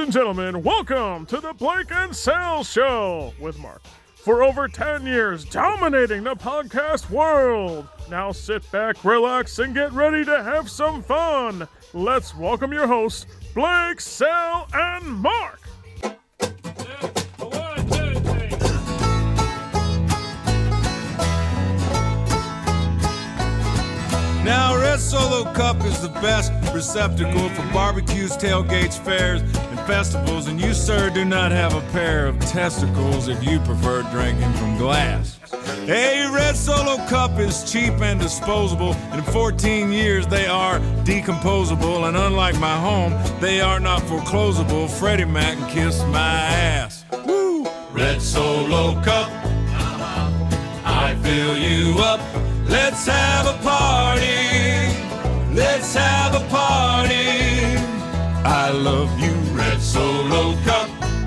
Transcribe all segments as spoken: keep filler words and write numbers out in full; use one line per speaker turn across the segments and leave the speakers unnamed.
and gentlemen, welcome to the Blake and Sal Show with Mark. For over ten years, dominating the podcast world. Now sit back, relax, and get ready to have some fun. Let's welcome your hosts, Blake, Sal, and Mark.
Now, Red Solo Cup is the best receptacle for barbecues, tailgates, fairs, and festivals. And you, sir, do not have a pair of testicles if you prefer drinking from glass. Hey, Red Solo Cup is cheap and disposable. And in fourteen years, they are decomposable. And unlike my home, they are not foreclosable. Freddie Mac can kiss my ass. Woo! Red Solo Cup, I fill you up. Let's have a party, let's have a party. I love you, Red Solo Cup.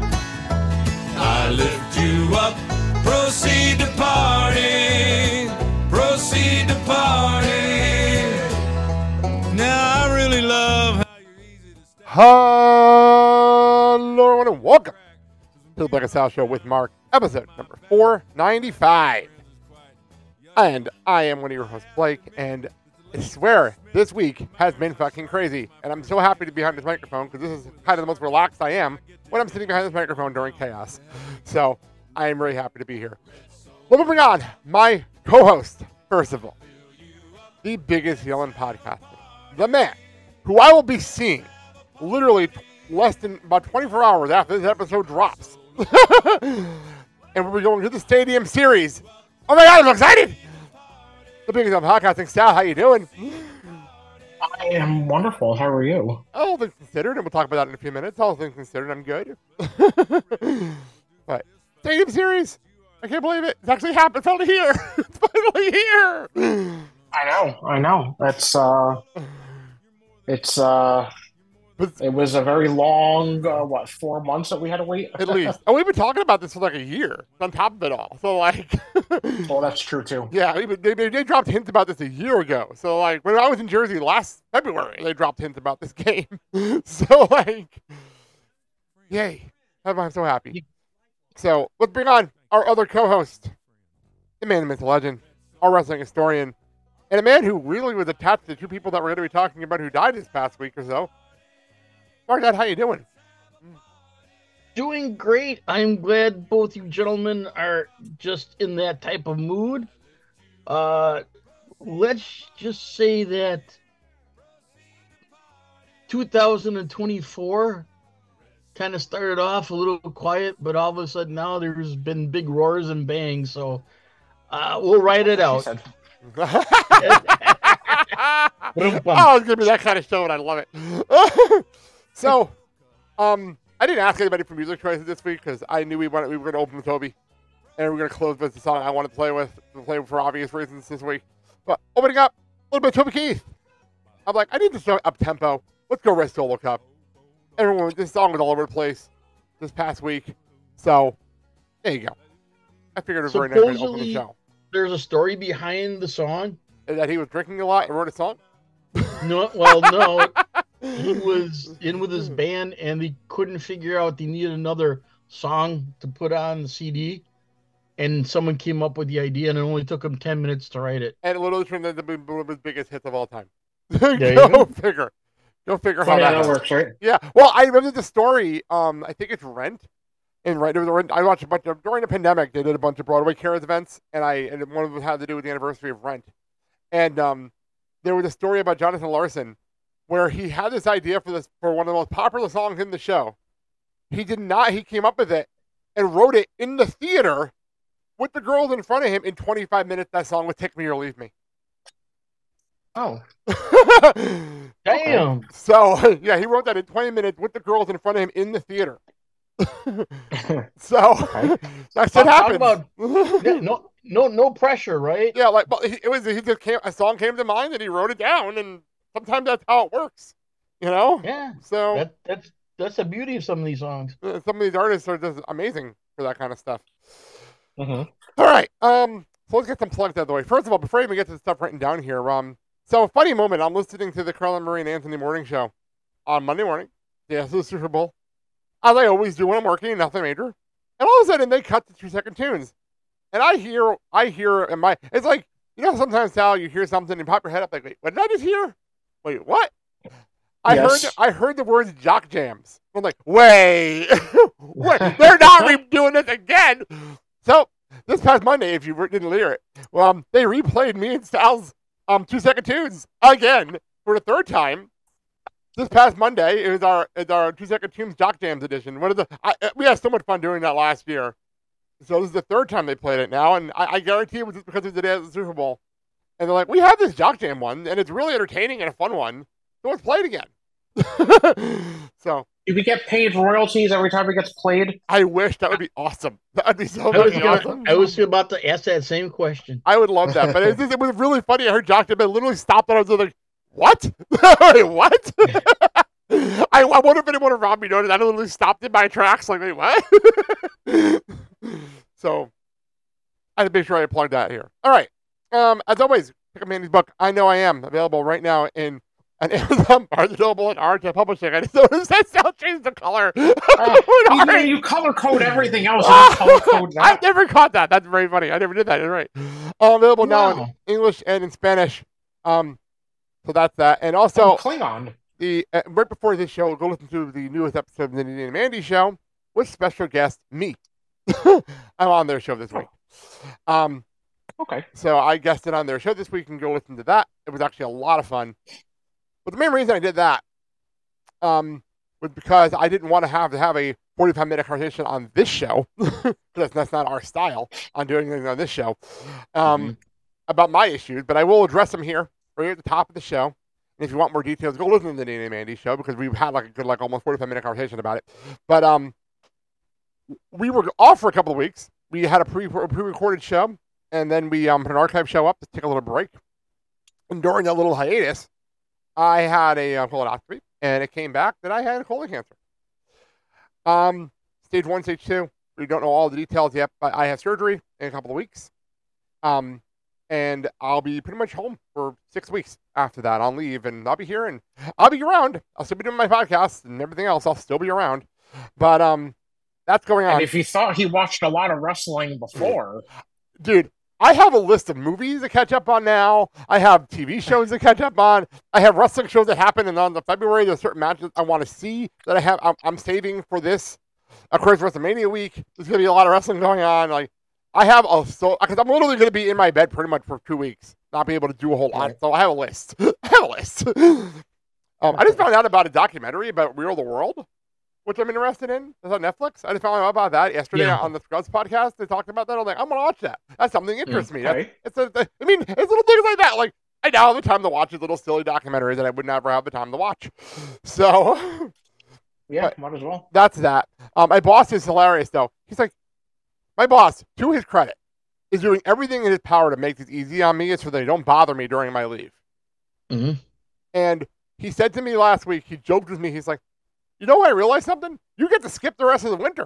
I lift you up, proceed to party, proceed to party. Now I really love how you're easy to stay.
Hello everyone and welcome to the Blake and Sal Show with Mark, episode number four ninety-five. And I am one of your hosts, Blake, and I swear this week has been fucking crazy. And I'm so happy to be behind this microphone because this is kind of the most relaxed I am when I'm sitting behind this microphone during chaos. So I am really happy to be here. Well, moving on, my co-host, first of all, the biggest yelling podcaster, the man who I will be seeing literally t- less than about twenty-four hours after this episode drops. And we're going to the Stadium Series. Oh my God, I'm so excited! The biggest on podcasting, Sal, how you doing?
I am wonderful. How are you?
All things considered, and we'll talk about that in a few minutes. All things considered, I'm good. But Stadium Series, I can't believe it. It's actually happened. It's finally here. It's finally here.
I know. I know. That's uh, it's uh, it was a very long, uh, what, four months that we had to wait?
At least. And we've been talking about this for like a year on top of it all. So, like...
Well, that's true, too.
Yeah, they, they, they dropped hints about this a year ago. So, like, when I was in Jersey last February, they dropped hints about this game. So, like, yay. I'm so happy. So, let's bring on our other co-host, the man, the myth, the legend, our wrestling historian, and a man who really was attached to two people that we're going to be talking about who died this past week or so. Mark, Dad, how you doing?
Doing great. I'm glad both you gentlemen are just in that type of mood. Uh, let's just say that two thousand twenty-four kind of started off a little quiet, but all of a sudden now there's been big roars and bangs. So uh, we'll ride it out.
Oh, it's going to be that kind of show, and I love it. So, um, I didn't ask anybody for music choices this week because I knew we wanted, we were going to open with Toby, and we were going to close with the song I wanted to play with, to play for obvious reasons this week. But opening up, a little bit of Toby Keith. I'm like, I need to start up tempo. Let's go Red Solo Cup. Everyone, this song was all over the place this past week. So, there you go. I figured it was very nice to open the show.
There's a story behind the song.
That he was drinking a lot and wrote a song?
No, well, no. He was in with his band, and they couldn't figure out they needed another song to put on the C D. And someone came up with the idea, and it only took him ten minutes to write it.
And it literally turned into one of his biggest hits of all time.
There
go,
go
figure. Go figure
Funny
how
that,
that
that works, right?
Yeah. Well, I remember the story. Um, I think it's Rent. And right, there was a Rent. I watched a bunch of during the pandemic. They did a bunch of Broadway Cares events, and I and one of them had to do with the anniversary of Rent. And um, there was a story about Jonathan Larson where he had this idea for this for one of the most popular songs in the show. He did not. He came up with it and wrote it in the theater with the girls in front of him. In twenty-five minutes, that song was "Take Me or Leave Me."
Oh,
Damn.
So yeah, he wrote that in twenty minutes with the girls in front of him in the theater. So
okay.
That's what happened.
About, yeah, no, no, no pressure, right?
Yeah, like but it was. He just came. A song came to mind, and he wrote it down, and sometimes that's how it works. You know.
Yeah.
So
that, that's that's the beauty of some of these songs.
Some of these artists are just amazing for that kind of stuff.
Mm-hmm.
All right. Um. So let's get some plugs out of the way. First of all, before I even get to the stuff written down here, um. So, funny moment. I'm listening to the Carlin Murray and Anthony Morning Show on Monday morning. Yeah, so the Super Bowl. as I always do when I'm working, nothing major. And all of a sudden, they cut to two second tunes, and I hear, I hear, in my, it's like, you know, sometimes Sal, you hear something and pop your head up like, wait, what did I just hear? Wait, what? I
Yes.
heard, I heard the words jock jams. I'm like, wait, wait, they're not re- doing this again. So this past Monday, if you didn't hear it, well, um, they replayed me and Sal's um two second tunes again for the third time. This past Monday, it was our it's our two second tunes jock jams edition. One of the I, we had so much fun doing that last year. So this is the third time they played it now, and I, I guarantee it was just because it was the day of the Super Bowl. And they're like, we have this jock jam one, and it's really entertaining and a fun one. So let's play it again. So
Do we get paid royalties every time it gets played?
I wish that would be awesome. That would be so
I was,
fucking
gonna,
awesome.
I was about to ask that same question.
I would love that, but it was, just, it was really funny. I heard Jock Jam, I literally stopped and I was like, what? Wait, what? I, I wonder if anyone around me noticed. I literally stopped in my tracks like, wait, what? So I had to make sure I plugged that here. All right. Um, as always, pick up Mandy's book. I Know I Am, available right now in an Amazon, Barnes and Noble, and R J Publishing. I just noticed that Sal changed the color.
Uh, you, know, you color code everything else. You don't color code
I've
that.
never caught that. That's very funny. I never did that. You're right. Uh, available now in
Wow.
English and in Spanish. Um, so that's that. And also,
Oh, Klingon.
the uh, right before this show, go listen to the newest episode of the Nadine and Mandy show with special guest me. I'm on their show this week. Um,
Okay.
so I guested on their show this week and go listen to that. It was actually a lot of fun. But the main reason I did that um, was because I didn't want to have to have a forty-five minute conversation on this show. that's, that's not our style on doing things on this show um,
Mm-hmm.
about my issues. But I will address them here right at the top of the show. And if you want more details, go listen to the Nadine and Mandy show because we've had like a good, like almost forty-five minute conversation about it. But um, we were off for a couple of weeks. We had a pre pre-recorded show, and then we um, put an archive show up to take a little break. And during that little hiatus, I had a uh, colonoscopy, and it came back that I had colon cancer. Um, stage one, stage two. We don't know all the details yet, but I have surgery in a couple of weeks. Um, and I'll be pretty much home for six weeks after that on leave, and I'll be here, and I'll be around. I'll still be doing my podcast and everything else. I'll still be around. But um, that's going on.
And if you thought he watched a lot of wrestling before,
Dude, I have a list of movies to catch up on now. I have T V shows to catch up on. I have wrestling shows that happen, and on the February, there's certain matches I want to see that I have. I'm, I'm saving for this. Of course, WrestleMania week. There's gonna be a lot of wrestling going on. Like, I have a so because I'm literally gonna be in my bed pretty much for two weeks, not be able to do a whole lot.
Right.
So I have a list. I have a list. um, I just found out about a documentary about Real the World, which I'm interested in. It's on Netflix. I just found out about that yesterday
Yeah.
on the Scrubs podcast. They talked about that. I'm like, I'm gonna watch that. That's something that interests me. That's-
right?
It's a, I mean, it's little things like that. Like, I now have the time to watch these little silly documentaries that I would never have the time to watch. So
Yeah,
But-
might as well.
that's that. Um, my boss is hilarious though. He's like, my boss, to his credit, is doing everything in his power to make this easy on me so they don't bother me during my leave.
Mhm.
And he said to me last week, he joked with me. He's like, you know, I realized something. You get to skip the rest of the winter.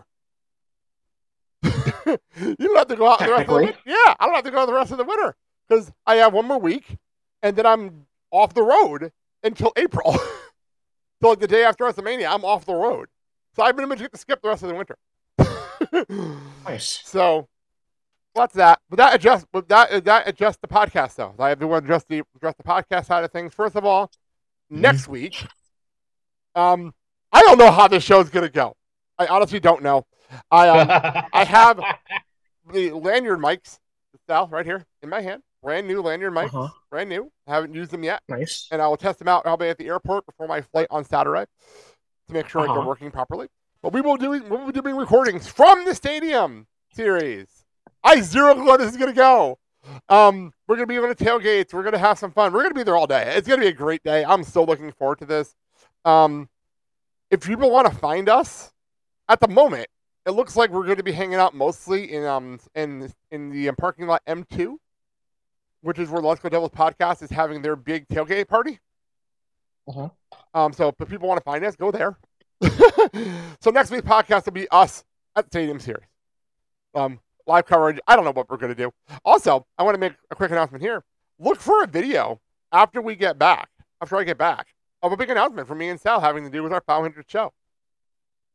You don't have to go out the rest of the
Technically.
winter. Yeah, I don't have to go out the rest of the winter because I have one more week, and then I'm off the road until April. So like the day after WrestleMania, I'm off the road. So I pretty much get to skip the rest of the winter.
Nice.
So that's that. But that adjusts. But that that adjusts the podcast though. I have to address the address the podcast side of things. First of all, next week, um, I don't know how this show's gonna go. I honestly don't know. I um, I have the lanyard mics, Sal, right here in my hand. Brand new lanyard mics,
Uh-huh.
brand new. I haven't used them yet,
Nice.
and I will test them out probably at the airport before my flight on Saturday to make sure they're
Uh-huh.
working properly. But we will do we will be doing recordings from the stadium series. I zero clue how this is gonna go. Um, we're gonna be on the tailgates. We're gonna have some fun. We're gonna be there all day. It's gonna be a great day. I'm so looking forward to this. Um, if people want to find us, at the moment, it looks like we're going to be hanging out mostly in um in in the um, parking lot M two, which is where Let's Go Devils podcast is having their big tailgate party.
Uh-huh.
Um, so if people want to find us, go there. So next week's podcast will be us at the Stadium Series. Um, live coverage. I don't know what we're going to do. Also, I want to make a quick announcement here. Look for a video after we get back, after I get back, of a big announcement from me and Sal having to do with our five hundredth show.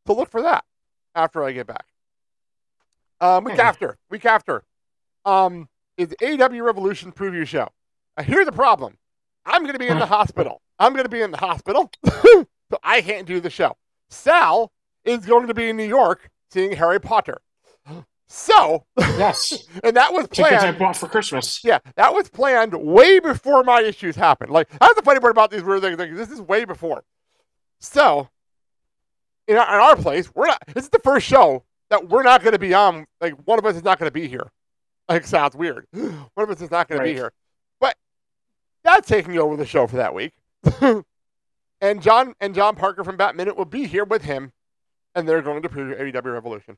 So look for that after I get back. Um, week
Hmm.
after, week after, um, is the A E W Revolution preview show. Now, here's the problem. I'm going to be in the hospital. I'm going to be in the hospital, so I can't do the show. Sal is going to be in New York seeing Harry Potter. So,
Yes.
and that was
Tickets I
planned.
bought for Christmas.
Yeah, that was planned way before my issues happened. Like, that's the funny part about these weird things. Like, this is way before. So, in our, in our place, we're not. This is the first show that we're not going to be on. Like, one of us is not going to be here. Like, sounds weird. One of us is not going to be
Right.
here. But that's taking over the show for that week. and John and John Parker from Bat Minute will be here with him, and they're going to preview A E W Revolution.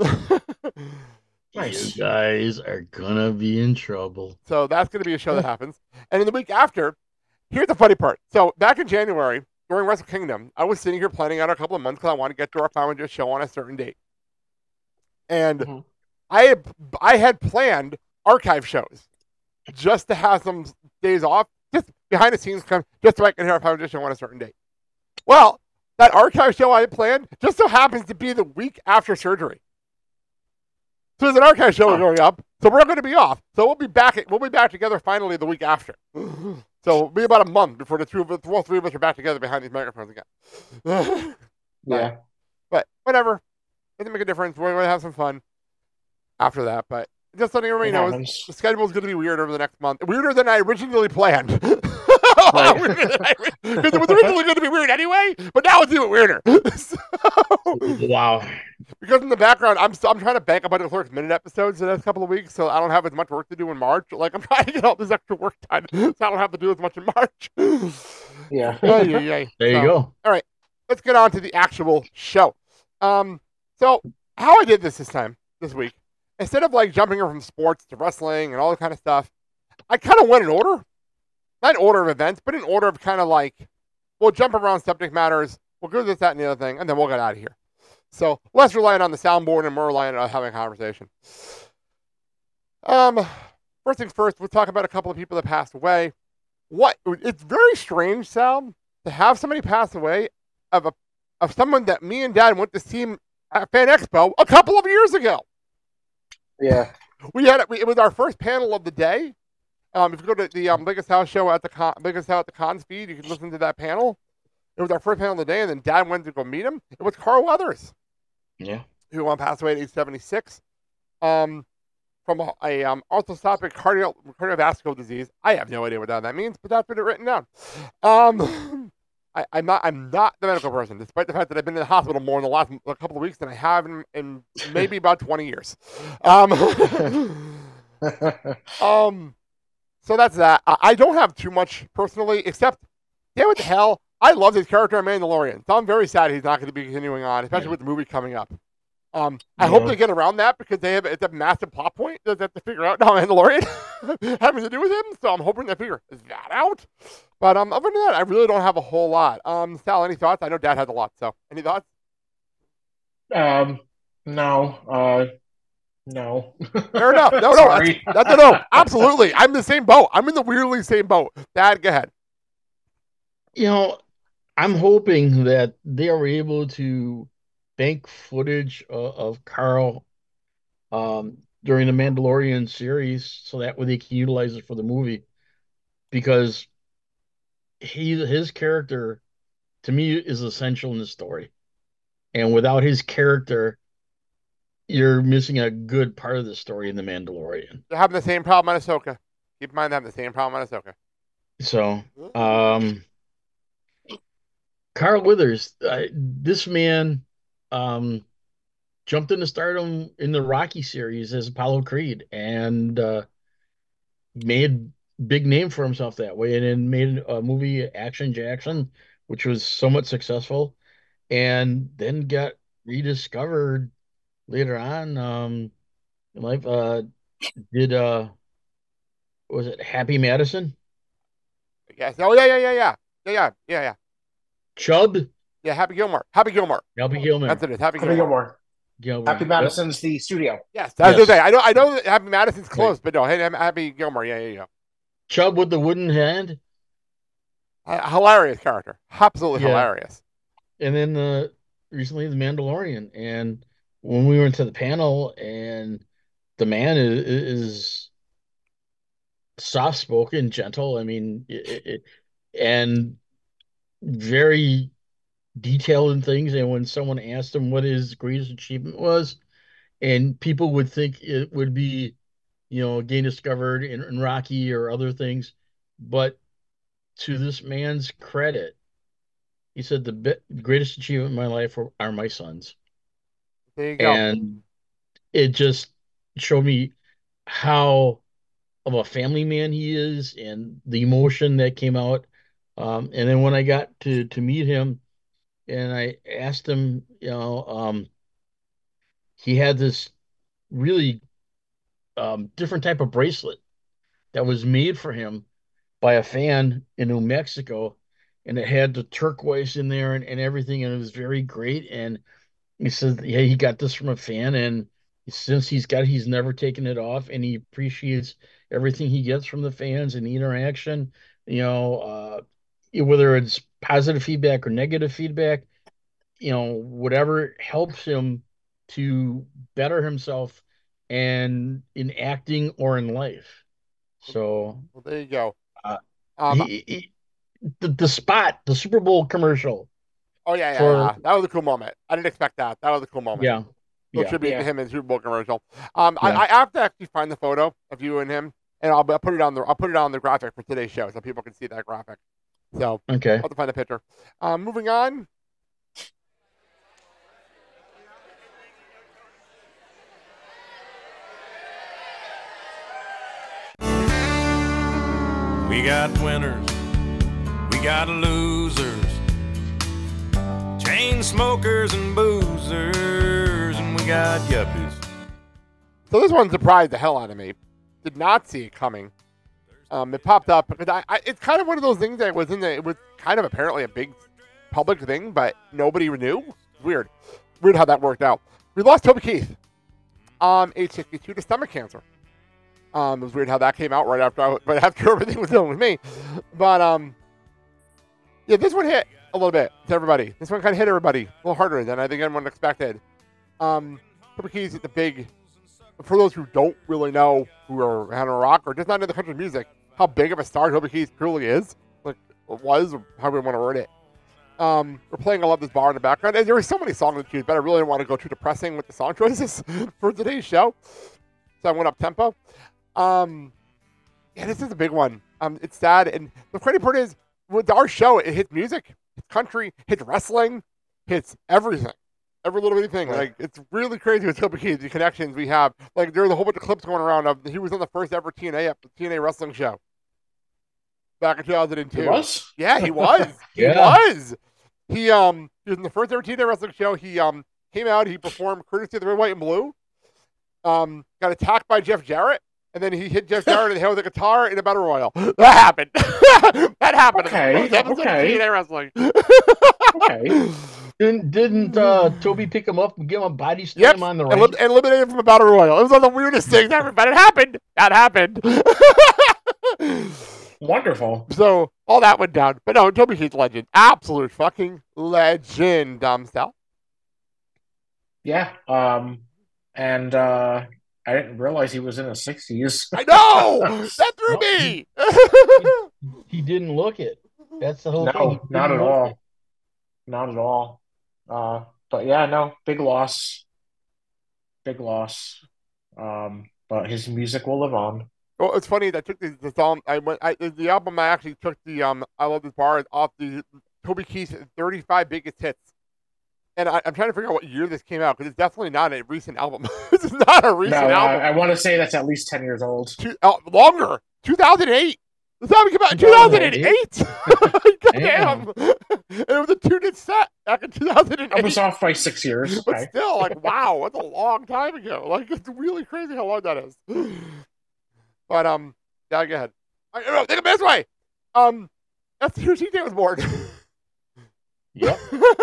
Nice.
You guys are gonna be in trouble.
So that's going to be a show that happens. And in the week after, here's the funny part. So back in January, during Wrestle Kingdom, I was sitting here planning out a couple of months because I wanted to get to our Power Rangers show on a certain date. And
Mhm.
I had, I had planned archive shows just to have some days off, just behind the scenes, come just so I can hear our Power Rangers show on a certain date. Well, that archive show I had planned just so happens to be the week after surgery. So there's an archive show
Oh.
going up, so we're going to be off. So we'll be back. We'll be back together finally the week after. So it'll be about a month before the two of us, all three of us are back together behind these microphones again.
Yeah.
But whatever, doesn't make a difference. We're going to have some fun after that. But just letting everybody
It
know,
happens.
the schedule is going to be weird over the next month. Weirder than I originally planned.
Right.
Because it was originally going to be weird anyway, but now it's even weirder. So,
Wow.
because in the background, I'm still, I'm trying to bank a bunch of Clerks Minute episodes the next couple of weeks, so I don't have as much work to do in March. Like I'm trying to get all this extra work done, so I don't have to do as much in March.
Yeah.
Ay, ay, ay.
There you
So,
go.
Let's get on to the actual show. Um, so how I did this this time, this week, instead of like jumping from sports to wrestling and all that kind of stuff, I kind of went in order. Not in order of events, but in order of kind of like, we'll jump around subject matters, we'll go this, that, and the other thing, and then we'll get out of here. So less reliant on the soundboard and more reliant on having a conversation. Um, first things first, we'll talk about a couple of people that passed away. What it's very strange, Sal, to have somebody pass away of a of someone that me and Dad went to see at Fan Expo a couple of years ago.
Yeah.
We had it. It was our first panel of the day. Um, if you go to the um, Biggest House show at the con, Biggest House at the Cons feed, you can listen to that panel. It was our first panel of the day, and then Dad went to go meet him. It was Carl Weathers,
Yeah.
who um, passed away at age seventy-six um, from a, a um, orthostatic cardio, cardiovascular disease. I have no idea what that means, but that's been written down. Um, I, I'm not. I'm not the medical person, despite the fact that I've been in the hospital more in the last a couple of weeks than I have in, in maybe about twenty years. Um, um, so that's that. I, I don't have too much personally, except, damn what the hell, I love his character in Mandalorian. So I'm very sad he's not going to be continuing on, especially
Yeah.
with the movie coming up. Um, I hope
Yeah.
they get around that because they have it's a massive plot point that they have to figure out now Mandalorian having to do with him. So I'm hoping they figure that out. But um, other than that, I really don't have a whole lot. Um, Sal, any thoughts? I know Dad has a lot. So any thoughts?
Um. No. Uh. No.
Fair enough. No, no,
Sorry.
that's, that's, no, no, absolutely. I'm in the same boat. I'm in the weirdly same boat. Dad, go ahead.
You know, I'm hoping that they are able to bank footage of, of Carl um, during the Mandalorian series so that way they can utilize it for the movie. Because he his character, to me, is essential in the story. And without his character, you're missing a good part of the story in the Mandalorian.
They're having the same problem on Ahsoka. Keep in mind they're having the same problem on Ahsoka.
So, um, Carl Withers, uh, this man um, jumped into stardom in the Rocky series as Apollo Creed and uh, made big name for himself that way, and then made a movie, Action Jackson, which was somewhat successful, and then got rediscovered later on um, in life. Uh, did uh, was it Happy Madison?
Yes. Oh yeah, yeah, yeah, yeah, yeah, yeah, yeah, yeah.
Chubb?
Yeah, Happy Gilmore. Happy Gilmore.
Happy Gilmore.
That's what it is. Happy
Happy
Gilmore.
Gilmore.
Gilmore.
Happy Madison's the studio.
Yes, that's
Yes.
the thing. I know. I know that Happy Madison's close, but no, hey, Happy Gilmore. Yeah, yeah, yeah.
Chubb with the wooden hand.
Uh, hilarious character. Absolutely
Yeah.
hilarious.
And then the recently The Mandalorian, and when we went to the panel, and the man is, is soft spoken, gentle. I mean, it, it, and very detailed in things. And when someone asked him what his greatest achievement was, and people would think it would be, you know, Game Discovered in, in Rocky or other things, but to this man's credit, he said the be- greatest achievement in my life are, are my sons.
There you go.
And it just showed me how of a family man he is and the emotion that came out. Um, and then when I got to to meet him and I asked him, you know, um, he had this really um, different type of bracelet that was made for him by a fan in New Mexico, and it had the turquoise in there and, and everything, and it was very great. And he says, yeah, he got this from a fan, and since he's got, he's never taken it off, and he appreciates everything he gets from the fans and the interaction. You know, uh, whether it's positive feedback or negative feedback, you know, whatever helps him to better himself and in acting or in life. So
Well, there you go.
uh,
Um,
he, he the, the spot, the Super Bowl commercial
oh yeah, yeah,
for
yeah. That was a cool moment. I didn't expect that. That was a cool moment.
yeah,
Little
yeah,
tribute to
Yeah.
him in the Super Bowl commercial. Um, I,
yeah.
I have to actually find the photo of you and him, and I'll, I'll put it on the I'll put it on the graphic for today's show so people can see that graphic. So
Okay.
I'll have to find the picture. Um, moving on.
We got winners, we got losers, chain smokers and boozers, and we got yuppies.
So this one surprised the hell out of me. Did not see it coming. Um, it popped up because I, I, it's kind of one of those things that was in the. It was kind of apparently a big public thing, but nobody knew. Weird, weird how that worked out. We lost Toby Keith, um, age sixty-two to stomach cancer. Um, it was weird how that came out right after, I, right after everything was done with me. But um, yeah, this one hit a little bit to everybody. This one kind of hit everybody a little harder than I think anyone expected. Um, Toby Keith is the big. For those who don't really know who are on rock or just not into the country music, how big of a star Toby Keith truly is, like was, or however you want to word it. Um, we're playing I Love This Bar in the background, and there were so many songs to choose, but I really didn't want to go too depressing with the song choices for today's show, so I went up tempo. Um, yeah, this is a big one. Um, it's sad, and the crazy part is with our show, it hits music, hits country, hits wrestling, hits everything. Every little bitty thing.
Right.
Like, it's really crazy with Toby Keith, the connections we have. Like, there's a whole bunch of clips going around of he was on the first ever T N A T N A wrestling show back in two thousand two.
It was?
Yeah, he was. He
Yeah.
was. He um he was in the first ever T N A wrestling show. He um came out, he performed courtesy of the Red, White, and Blue. Um, got attacked by Jeff Jarrett, and then he hit Jeff Jarrett in the head with a guitar in a battle royal. That happened. that happened.
Okay,
In the first episode
okay.
of T N A wrestling.
Okay.
Didn't didn't uh, Toby pick him up and give him a body slam
Yep,
on the
and,
right?
li- and eliminated him from a battle royal. It was one of the weirdest things ever, but it happened. That happened.
Wonderful.
So all that went down. But no, Toby Keith's legend. Absolute fucking legend, um, Sal.
Yeah. Um, and uh, I didn't realize he was in his sixties.
I know! That threw
No.
me!
He didn't look it. That's the whole thing. He
No, not
didn't
at
look
all.
it.
Not at all. Uh, but yeah, no, big loss. Big loss. Um, but his music will live on.
Well, it's funny that I took the, the song. I went. I, the album. I actually took the um. I Love This Bar off the Toby Keith's thirty-five biggest hits, and I, I'm trying to figure out what year this came out because it's definitely not a recent album. This is not a
No,
recent
I,
album.
I want to say that's at least ten years old.
Two, uh, longer. two thousand eight. The album came out in two thousand eight. Damn. And it was a two-disc set back in two thousand eight.
I was off by six years.
But
Okay.
still, like, wow, that's a long time ago. Like, it's really crazy how long that is. But, um, yeah, go ahead. I, no, think of it this way. Um, that's the year C J was born.
Yep.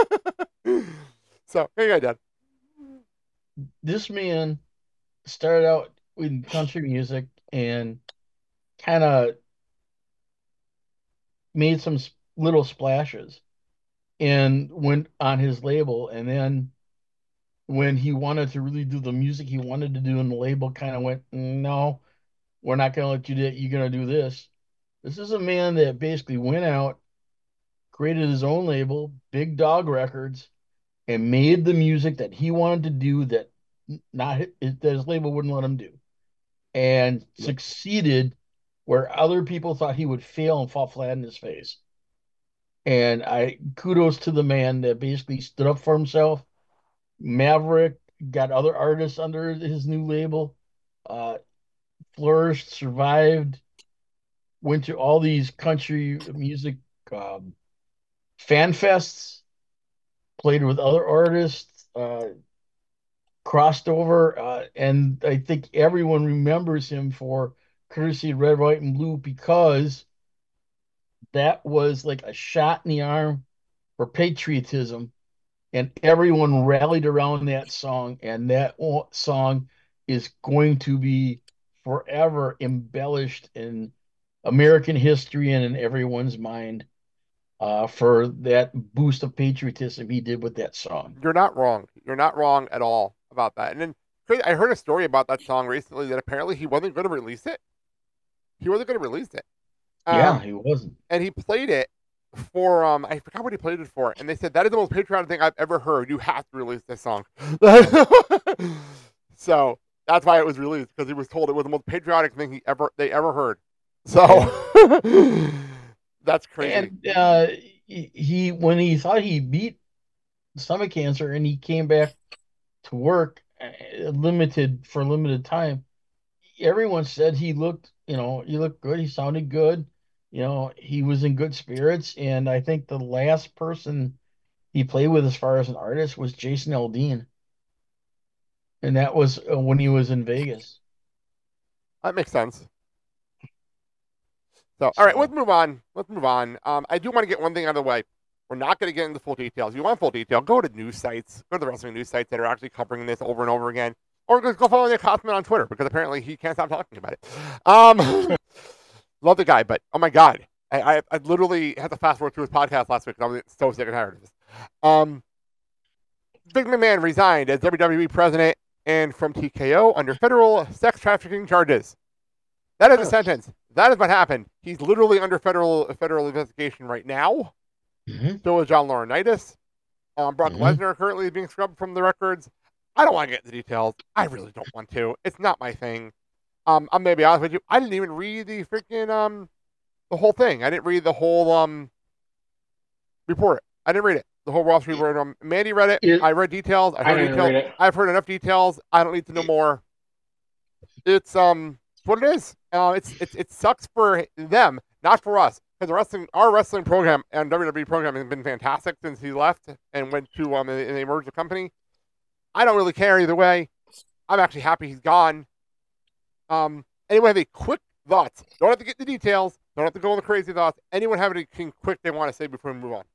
So, here you go, Dad.
This man started out with country music and kind of made some s- little splashes. and went on his label. And then when he wanted to really do the music he wanted to do, and the label kind of went, no, we're not going to let you do it. You're going to do this. This is a man that basically went out, created his own label, Big Dog Records, and made the music that he wanted to do that not that his label wouldn't let him do, and yep. succeeded where other people thought he would fail and fall flat in his face. And I kudos to the man that basically stood up for himself. Maverick got other artists under his new label, uh, flourished, survived, went to all these country music um, fan fests, played with other artists, uh, crossed over, uh, and I think everyone remembers him for Courtesy Red, White, and Blue, because that was like a shot in the arm for patriotism, and everyone rallied around that song, and that song is going to be forever embellished in American history and in everyone's mind uh, for that boost of patriotism he did with that song.
You're not wrong. You're not wrong at all about that. And then I heard a story about that song recently that apparently he wasn't going to release it. He wasn't going to release it. Um,
yeah, he wasn't.
And he played it for, um, I forgot what he played it for. And they said, that is the most patriotic thing I've ever heard. You have to release this song. So that's why it was released, because he was told it was the most patriotic thing he ever they ever heard. So that's crazy.
And uh, he, when he thought he beat stomach cancer and he came back to work uh, limited for a limited time, everyone said he looked, you know, he looked good. He sounded good. You know, he was in good spirits. And I think the last person he played with as far as an artist was Jason Aldean. And that was uh, when he was in Vegas.
That makes sense. So, all right, let's move on. Let's move on. Um, I do want to get one thing out of the way. We're not going to get into full details. If you want full detail, go to news sites. Go to the wrestling news sites that are actually covering this over and over again. Or just go follow Nick Hoffman on Twitter, because apparently he can't stop talking about it. Um, love the guy, but oh my God. I, I, I literally had to fast forward through his podcast last week because I was so sick and tired of this. Um, Vince McMahon resigned as W W E president and from T K O under federal sex trafficking charges. That is a sentence. That is what happened. He's literally under federal federal investigation right now. Mm-hmm. So is John Laurinaitis. Um, Brock mm-hmm. Lesnar currently is being scrubbed from the records. I don't want to get into details. I really don't want to. It's not my thing. Um, I'm gonna be honest with you. I didn't even read the freaking um, the whole thing. I didn't read the whole um report. I didn't read it. The whole Wall Street report. Um, Mandy read it. it. I read details. I heard I details. Read it. I've heard enough details. I don't need to know more. It's um, it's what it is. Uh, it's it's it sucks for them, not for us. Because the wrestling, our wrestling program and W W E program has been fantastic since he left and went to um, and they merged the company. I don't really care either way. I'm actually happy he's gone. Um, anyone have any quick thoughts? Don't have to get the details. Don't have to go on the crazy thoughts. Anyone have anything quick they want to say before we move on?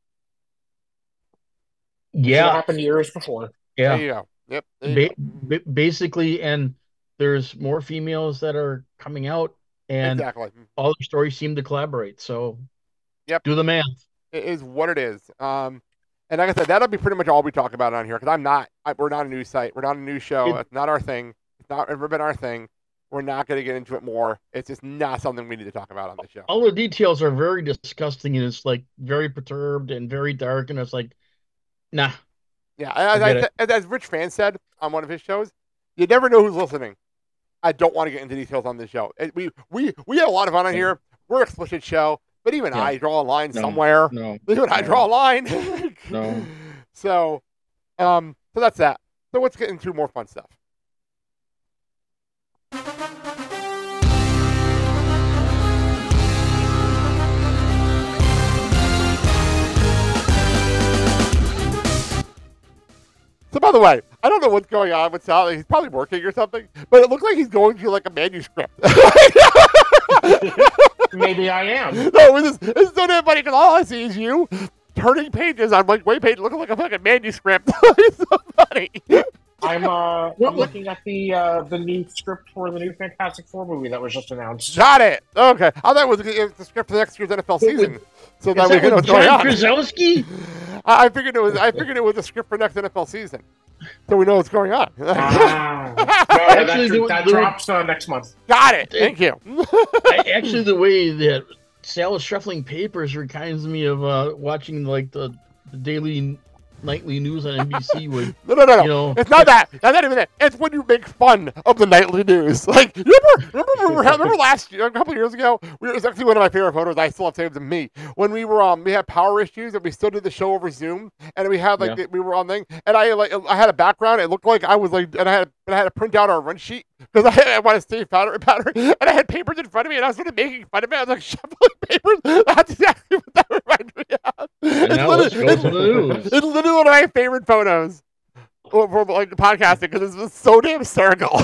Yeah, it happened years before.
Yeah,
there you go. Yep.
Ba- ba- basically, and there's more females that are coming out, and
exactly.
all the stories seem to collaborate. So,
yep,
do the math.
It is what it is. Um, and like I said, that'll be pretty much all we talk about on here, because I'm not. I, we're not a news site. We're not a news show. It, it's not our thing. It's not ever been our thing. We're not going to get into it more. It's just not something we need to talk about on the show.
All the details are very disgusting, and it's like very perturbed and very dark, and it's like, nah.
Yeah, as, I, as, as Rich Fan said on one of his shows, you never know who's listening. I don't want to get into details on this show. It, we we we have a lot of fun on here. We're an explicit show, but even yeah. I draw a line
no,
somewhere.
No,
even
no.
I draw a line.
no.
So, um, so that's that. So let's get into more fun stuff. So, by the way, I don't know what's going on with Sal. He's probably working or something, but it looks like he's going through like a manuscript.
Maybe I am.
No, this, this is so damn funny because all I see is you turning pages on like way page looking like a fucking manuscript. It's so funny.
I'm uh, I'm looking at the uh, the new script for the new Fantastic Four movie that was just announced.
Got it. Okay, I thought it was, it was the script for next year's N F L season, so that we
that
know what's
John
going on.
Krasinski?
I figured it was. I figured it was a script for next N F L season, so we know what's going on.
Ah, no,
Actually,
that,
the-
that
the-
drops uh, next month.
Got it. Thank you.
I, actually, the way that Sal is shuffling papers reminds me of uh, watching like the, the daily, nightly news on N B C with
No, no, no, no.
you know.
It's not that. It's not even that. It's when you make fun of the nightly news. Like, remember, remember, we were, remember last year, a couple of years ago, we, it was actually one of my favorite photos. I still have saved of me when we were um we had power issues and we still did the show over Zoom and we had like
Yeah.
the, we were on thing and I like I had a background. It looked like I was like and I had and I had to print out our run sheet because I had, I wanted to save powder powder and I had papers in front of me and I was sort of making fun of it. I was like shuffling papers. That's exactly what that reminded me of.
And
It's
now
literally-
let's go to the news.
It's literally one of my favorite photos for, for like podcasting because it's just so damn hysterical.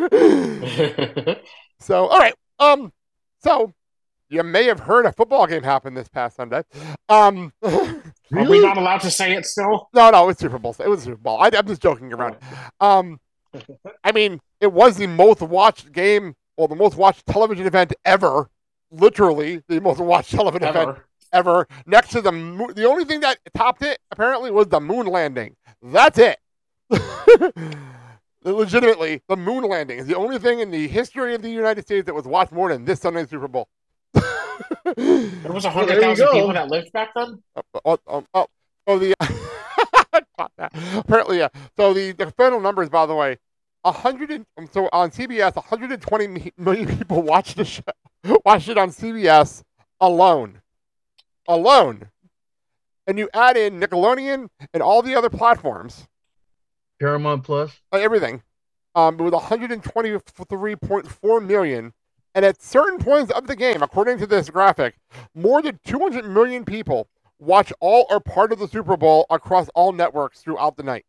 So, all right. Um, so you may have heard a football game happen this past Sunday. Um,
Are we
Really?
not allowed to say it still?
no, no, it's Super Bowl. It was Super Bowl. I, I'm just joking around. Um, I mean, it was the most watched game, or the most watched television event ever. Literally, the most watched television event
Ever.
ever. Next to the moon, the only thing that topped it apparently was the moon landing. That's it. Legitimately, the moon landing is the only thing in the history of the United States that was watched more than this Sunday's Super Bowl.
There was a
Well,
hundred
there you
thousand
go.
people that lived back then.
oh, oh, oh, oh, the caught that. Apparently, yeah. So the, the final numbers, by the way, a hundred and so on C B S, one hundred twenty mi- million people watched the show, watched it on C B S alone, alone, and you add in Nickelodeon and all the other platforms,
Paramount Plus.
uh, everything, um, with one hundred twenty-three point four million. And at certain points of the game, according to this graphic, more than two hundred million people watch all or part of the Super Bowl across all networks throughout the night,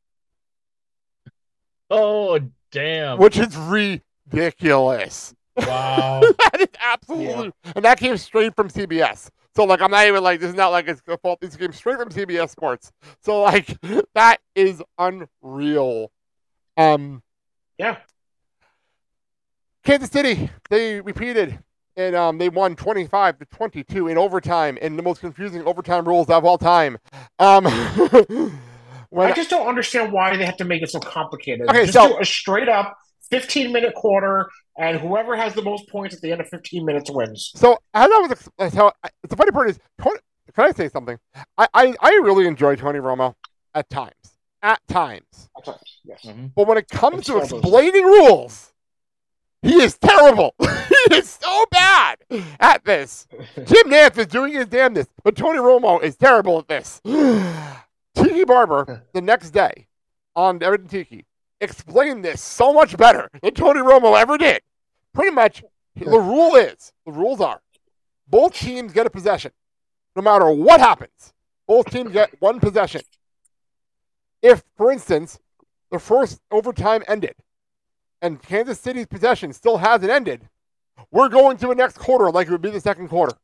Oh damn!
which is ridiculous.
Wow.
That is absolutely, and that came straight from C B S. So like, I'm not even like, this is not like it's a fault. This came straight from C B S Sports. So like, that is unreal. Um,
Yeah.
Kansas City, they repeated and um, they won twenty-five to twenty-two in overtime in the most confusing overtime rules of all time. Um, when
I just don't understand why they have to make it so complicated.
Okay,
just
so-
do a straight up fifteen minute quarter, and whoever has the most points at the end of fifteen minutes wins.
So as I was, ex- so I- the funny part is, Tony, can I say something? I, I, I really enjoy Tony Romo at times, at times.
That's right. Yes.
Mhm.
But when it comes
It's
to
one of those-
explaining rules, he is terrible. He is so bad at this. Jim Nantz is doing his damnedest, but Tony Romo is terrible at this. Tiki Barber, the next day on Everton Tiki, explained this so much better than Tony Romo ever did. Pretty much, the rule is, the rules are, both teams get a possession. No matter what happens, both teams get one possession. If, for instance, the first overtime ended and Kansas City's possession still hasn't ended, we're going to the next quarter like it would be the second quarter.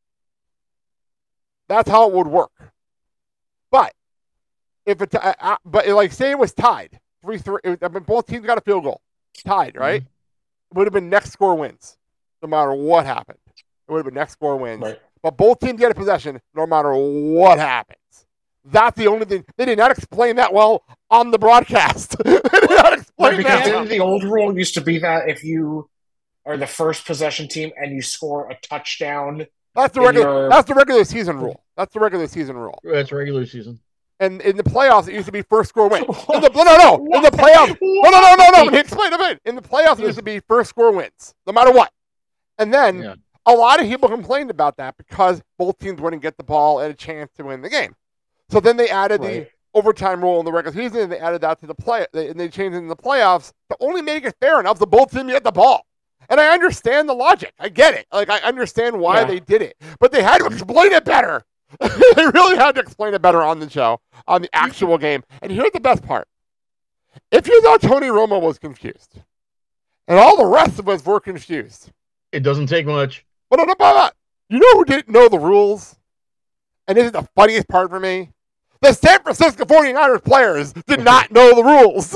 That's how it would work. But if it, uh, uh, but like say it was tied, three three. It, I mean, both teams got a field goal, tied, right? It would have been next score wins, no matter what happened. It would have been next score wins.
Right.
But both teams get a possession, no matter what happens. That's the only thing. They did not explain that well on the broadcast. They did not explain
Right, because
that well.
didn't the old rule used to be that if you are the first possession team and you score a touchdown,
That's the
in
regular.
your-
That's the regular season rule. That's the regular season rule.
That's regular season.
And in the playoffs, it used to be first score win. In the, no, no, no. In the playoffs, no, no, no, no, no. Let me explain a bit. In the playoffs, it used to be first score wins, no matter what. And then
Yeah.
a lot of people complained about that because both teams wouldn't get the ball and a chance to win the game. So then they added
Right.
the overtime rule in the regular season, and they added that to the play, they, and they changed it in the playoffs to only make it fair enough so both teams get the ball. And I understand the logic. I get it. Like I understand why
Yeah.
they did it, but they had to explain it better. They really had to explain it better on the show, on the actual game. And here's the best part: if you thought Tony Romo was confused, and all the rest of us were confused,
It doesn't take much.
but on about you know who didn't know the rules? And this is the funniest part for me. The San Francisco forty-niners players did not know the rules.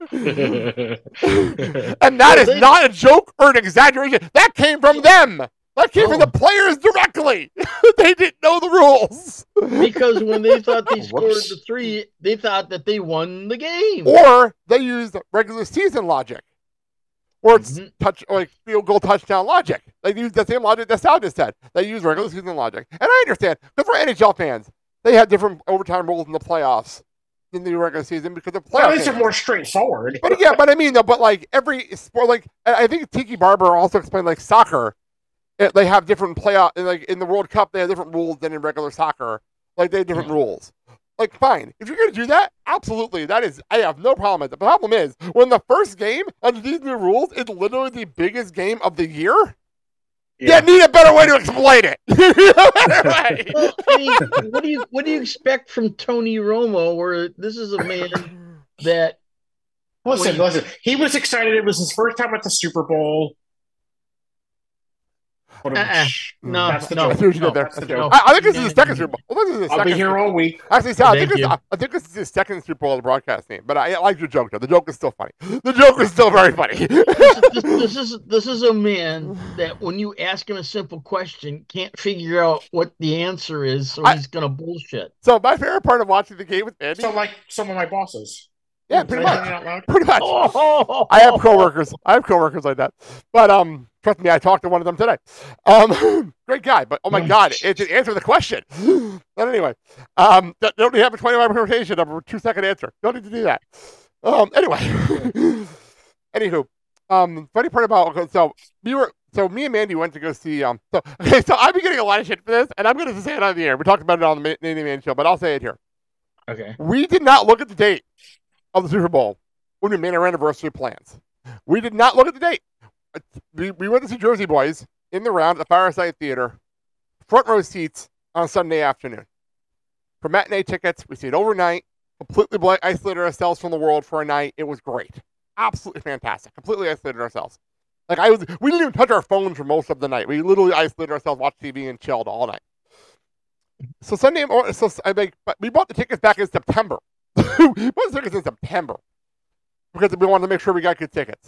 And that is not a joke or an exaggeration. That came from them. That came oh. from the players directly. They didn't know the rules.
Because when they thought they scored the three, they thought that they won the game.
Or they used regular season logic. Or it's mm-hmm. touch like field goal touchdown logic. They use the same logic that Sal just said. They use regular season logic. And I understand, because for N H L fans, they have different overtime rules in the playoffs than the regular season because the playoffs.
Well, these are more straightforward.
But yeah, but I mean, though, but like every sport, like I think Tiki Barber also explained, like soccer, it, they have different playoff. Like in the World Cup, they have different rules than in regular soccer. Like they have different yeah. rules. Like, fine. If you're going to do that, absolutely. That is, I have no problem with it. The problem is, when the first game under these new rules is literally the biggest game of the year, yeah. you need a better way to explain it.
Well, I mean, what do you what do you expect from Tony Romo, where this is a man that...
Listen, listen. He was excited. It was his first time at the Super Bowl.
Uh-uh. No,
that's the
no,
joke.
no,
that's the joke.
I, I think this is his second Super Bowl. Well, this is his
I'll
second
be here
Super
all week.
Actually, Sal, I, think
Thank
this,
you.
I think this is his second Super Bowl as a broadcast team. But I, I like your joke, though. The joke is still funny. The joke is still very funny.
this, this, this is this is a man that when you ask him a simple question, can't figure out what the answer is, so
I,
he's gonna bullshit.
So my favorite part of watching the game with Andy.
So like some of my bosses.
Yeah, pretty much. Pretty much. Oh. I have coworkers. I have coworkers like that. But um, trust me, I talked to one of them today. Um, great guy, but oh my god, it didn't answer the question. But anyway, um, don't need to have a twenty-five minute rotation of a two second answer. Don't need to do that. Um, anyway, anywho, um, funny part about so we were so me and Mandy went to go see um. So okay, so I've been getting a lot of shit for this, and I'm going to say it on the air. We talked about it on the Mandy Man show, but I'll say it here.
Okay.
We did not look at the date of the Super Bowl when we made our anniversary plans. We did not look at the date. We, we went to see Jersey Boys in the round at the Fireside Theater, front row seats on Sunday afternoon. For matinee tickets, we stayed overnight, completely blank, isolated ourselves from the world for a night. It was great. Absolutely fantastic. Completely isolated ourselves. Like I was, we didn't even touch our phones for most of the night. We literally isolated ourselves, watched T V, and chilled all night. So Sunday, so I make, but we bought the tickets back in September. We bought the tickets in September because we wanted to make sure we got good tickets.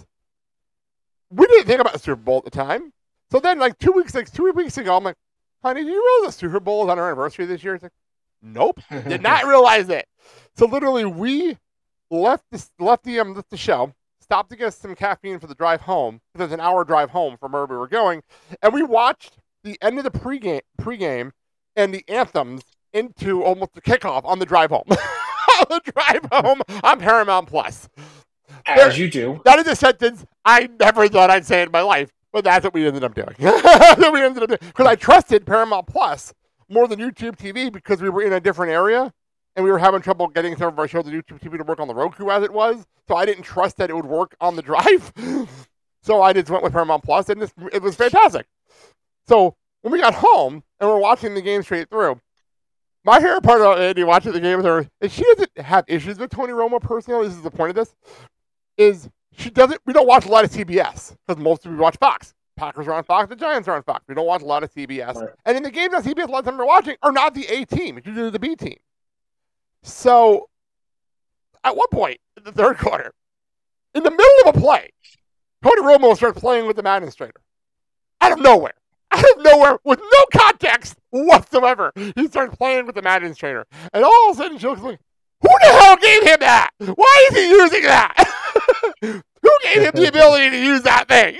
We didn't think about the Super Bowl at the time. So then, like two weeks, like two weeks ago, I'm like, "Honey, do you realize the Super Bowl is on our anniversary this year?" It's like, "Nope, did not realize it." So literally, we left this, left the um the show, stopped to get some caffeine for the drive home. There's an hour drive home from where we were going, and we watched the end of the pregame, pregame, and the anthems into almost the kickoff on the drive home. On the drive home on Paramount Plus.
As there, you do.
That is a sentence I never thought I'd say in my life, but that's what we ended up doing. That's what we ended up doing. Because I trusted Paramount Plus more than YouTube T V because we were in a different area and we were having trouble getting some of our shows on YouTube T V to work on the Roku as it was. So I didn't trust that it would work on the drive. So I just went with Paramount Plus, and this, it was fantastic. So when we got home and we're watching the game straight through, my favorite part of Andy watching the game with her is she doesn't have issues with Tony Romo personally. This is the point of this. Is she doesn't, we don't watch a lot of C B S because most of we watch Fox. Packers are on Fox, the Giants are on Fox. We don't watch a lot of C B S. Right. And in the games on C B S, a lot of time we're watching are not the A team. It's usually the B team. So at one point in the third quarter, in the middle of a play, Tony Romo starts playing with the administrator. Out of nowhere. Out of nowhere, with no context whatsoever, he starts playing with the administrator. And all of a sudden, she looks like, who the hell gave him that? Why is he using that? Who gave him the ability to use that thing?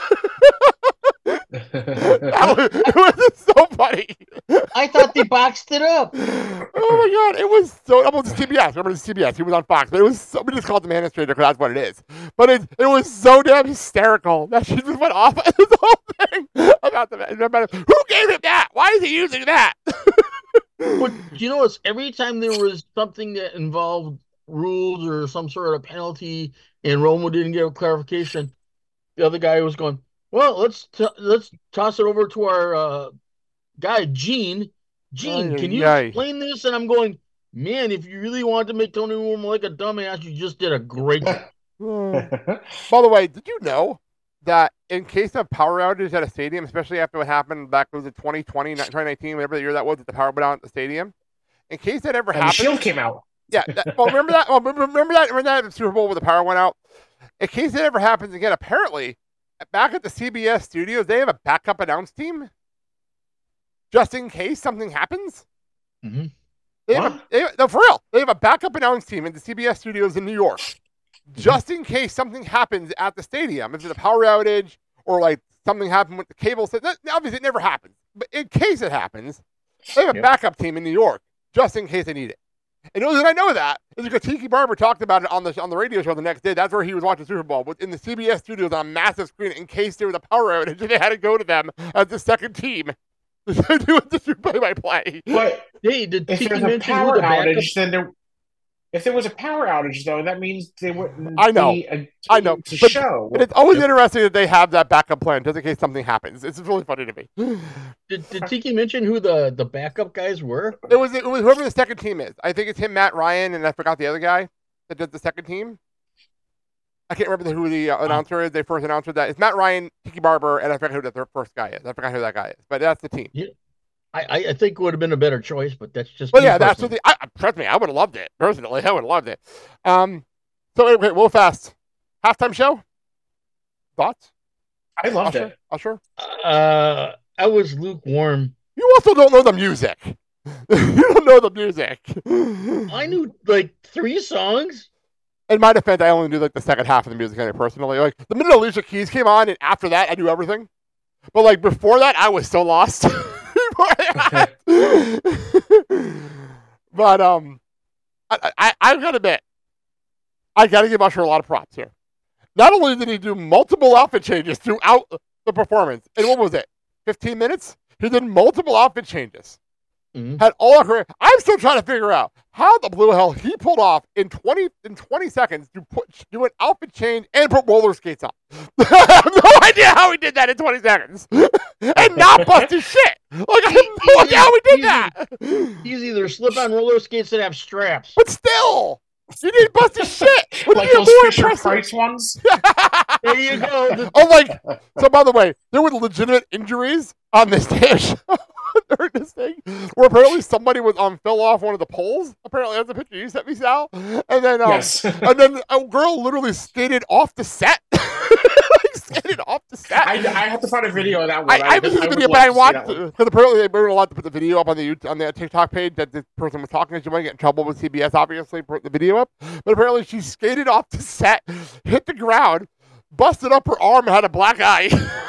That was, it was so funny.
I thought they boxed it up.
Oh my god, it was so. It was C B S. Remember the C B S? He was on Fox, but it was. So, we just called the administrator because that's what it is. But it it was so damn hysterical that she just went off this whole thing about the about who gave him that? Why is he using that?
But you know, it's every time there was something that involved rules or some sort of penalty, and Romo didn't get a clarification, the other guy was going, well, let's t- let's toss it over to our uh, guy, Gene. Gene, can you explain this? And I'm going, man, if you really want to make Tony Romo like a dumbass, you just did a great job.
By the way, did you know that in case of power outages at a stadium, especially after what happened back, was it twenty twenty, twenty nineteen, whatever the year that was, that the power went out at the stadium? In case that ever
and
happened.
The Shield came out.
Yeah. That, well, remember that? Well, remember that? Remember that Super Bowl where the power went out? In case that ever happens again, apparently, back at the C B S studios, they have a backup announce team just in case something happens.
Mm-hmm.
They have a, they, no, for real. They have a backup announce team in the C B S studios in New York, just in case something happens at the stadium. If it's a power outage or like something happened with the cable set, obviously it never happens. But in case it happens, they have a yep. backup team in New York, just in case they need it. And the reason I know that is because Tiki Barber talked about it on the on the radio show the next day. That's where he was watching Super Bowl, in the C B S studios on a massive screen in case there was a power outage and they had to go to them as the second team to do the play-by-play.
But
hey, did
if
Tiki
there's a
mention
power
who the backup-
outage, then there. If there was a power outage, though, that means they wouldn't.
I know,
be a,
I know.
To
but,
show.
But it's always yep. interesting that they have that backup plan just in case something happens. It's really funny to me.
Did, did Tiki mention who the, the backup guys were?
It was it was whoever the second team is. I think it's him, Matt Ryan, and I forgot the other guy that does the second team. I can't remember who the uh, announcer is. They first announced that it's Matt Ryan, Tiki Barber, and I forgot who the first guy is. I forgot who that guy is, but that's the team.
Yeah. I, I think it would have been a better choice, but that's just.
Well, yeah, personally. That's what the. I, trust me, I would have loved it personally. I would have loved it. Um, so anyway, real fast, halftime show. Thoughts?
I loved
Usher?
it.
Usher?
Uh, I was lukewarm.
You also don't know the music. You don't know the music.
I knew like three songs.
In my defense, I only knew like the second half of the music. Anyway, personally, like the minute Alicia Keys came on, and after that, I knew everything. But like before that, I was so lost. But um, I, I I gotta admit, I gotta give Usher a lot of props here. Not only did he do multiple outfit changes throughout the performance, and what was it, fifteen minutes? He did multiple outfit changes. Mm-hmm. Had all of her. I'm still trying to figure out how the blue hell he pulled off in twenty in twenty seconds to put do an outfit change and put roller skates on. I have no idea how he did that in twenty seconds and not bust his shit. Like I have no idea how he did that.
He's either slip on roller skates that have straps,
but still, you didn't bust his shit.
Like those Fisher Price ones.
There you go.
Oh, like so. By the way, there were legitimate injuries on this dish. During this thing, where apparently somebody was um fell off one of the poles. Apparently, that's a picture you sent me, Sal. And then, um,
yes.
and then a girl literally skated off the set. Like, skated off the set.
I, I have to find a video of that one.
I, I, I haven't seen the video, but I watched it because apparently they weren't allowed to put the video up on the on the TikTok page that this person was talking to. She might get in trouble with C B S, obviously, put the video up. But apparently, she skated off the set, hit the ground, busted up her arm, and had a black eye.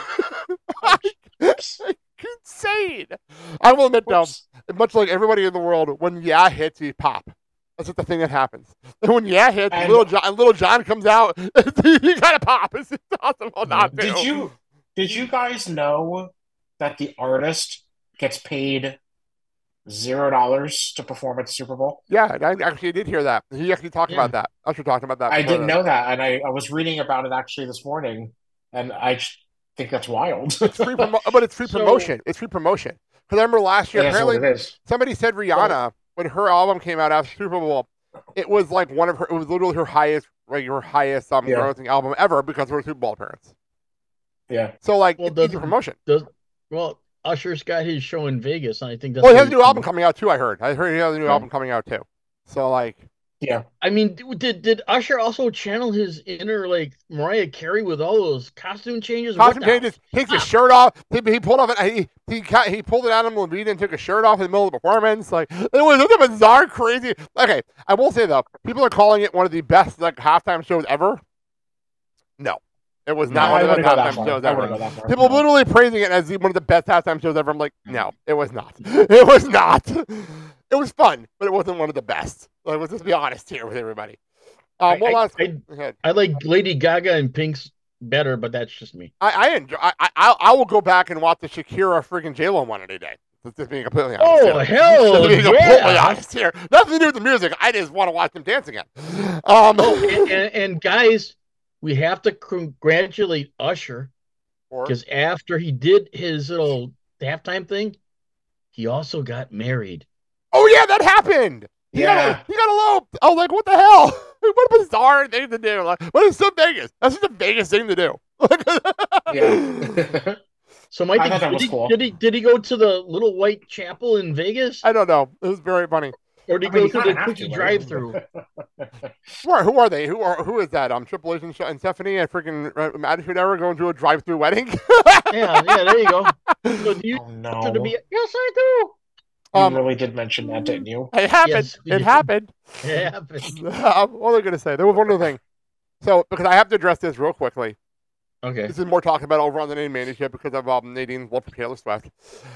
Insane. I will admit, though, much like everybody in the world, when yeah hits, you pop. That's just the thing that happens. And when yeah hits, and little John, and little John comes out, you gotta pop. It's impossible not to.
Did you did you guys know that the artist gets paid zero dollars to perform at the Super Bowl?
Yeah, I actually did hear that. He actually talked yeah. about that. Usher talked about that.
I didn't that. know that, and I, I was reading about it actually this morning, and I. think that's wild.
It's free promo- but it's free so, promotion. It's free promotion. Because I remember last year, apparently, somebody said Rihanna, well, when her album came out after Super Bowl, it was like one of her, it was literally her highest, like her highest um, yeah. grossing album ever because of her Super Bowl appearance.
Yeah.
So, like,
well,
it's easy promotion.
Does, well, Usher's got his show in Vegas, and I think that's.
Well, he has a new album coming out, too, I heard. I heard he has a new yeah. album coming out, too. So, like.
Yeah,
I mean, did did Usher also channel his inner like Mariah Carey with all those costume changes?
Costume changes. Takes his shirt off. He, he pulled off. He he he pulled an Adam Levine and took his shirt off in the middle of the performance. Like it was such a bizarre, crazy. Okay, I will say though, people are calling it one of the best like halftime shows ever. No, it was not
no,
one of the best halftime shows ever. People no. literally praising it as one of the best halftime shows ever. I'm like, no, it was not. It was not. It was fun, but it wasn't one of the best. Like, let's just be honest here with everybody. Um,
I,
last,
I, I, I like Lady Gaga and Pink's better, but that's just me.
I, I enjoy. I, I I will go back and watch the Shakira freaking J Lo one any day. Let's just being completely honest.
Oh
here.
hell
being
yeah!
Completely honest here. Nothing to do with the music. I just want to watch them dance again. Um,
oh, and, and, and guys, we have to congratulate Usher because after he did his little halftime thing, he also got married.
Oh yeah, that happened. He
yeah,
got a, he got eloped. I was like, what the hell? What a bizarre thing to do. Like, what is so Vegas? That's just a Vegas thing to do.
Yeah.
So, Mike, did, did, he, cool. did he did he go to the little white chapel in Vegas?
I don't know. It was very funny.
or they
I mean,
go
you
through
kinda
the
have
quickie
to, right?
drive-through.
Who are, who are they? Who are who is that? Um, Triple H and, and Stephanie at freaking uh, Attitude Era going to a drive-through wedding?
Yeah, yeah, there you go. So do you
Oh
want her to
no!
be? Yes, I do.
You
um,
really did mention that, didn't you?
it happened.
Yes, we
it
did.
happened.
It happened.
Um, what was I going to say? There was one other thing. So, because I have to address this real quickly.
Okay.
This is more talking about over on the Nadine Management because of um, Nadine's love for Taylor Swift.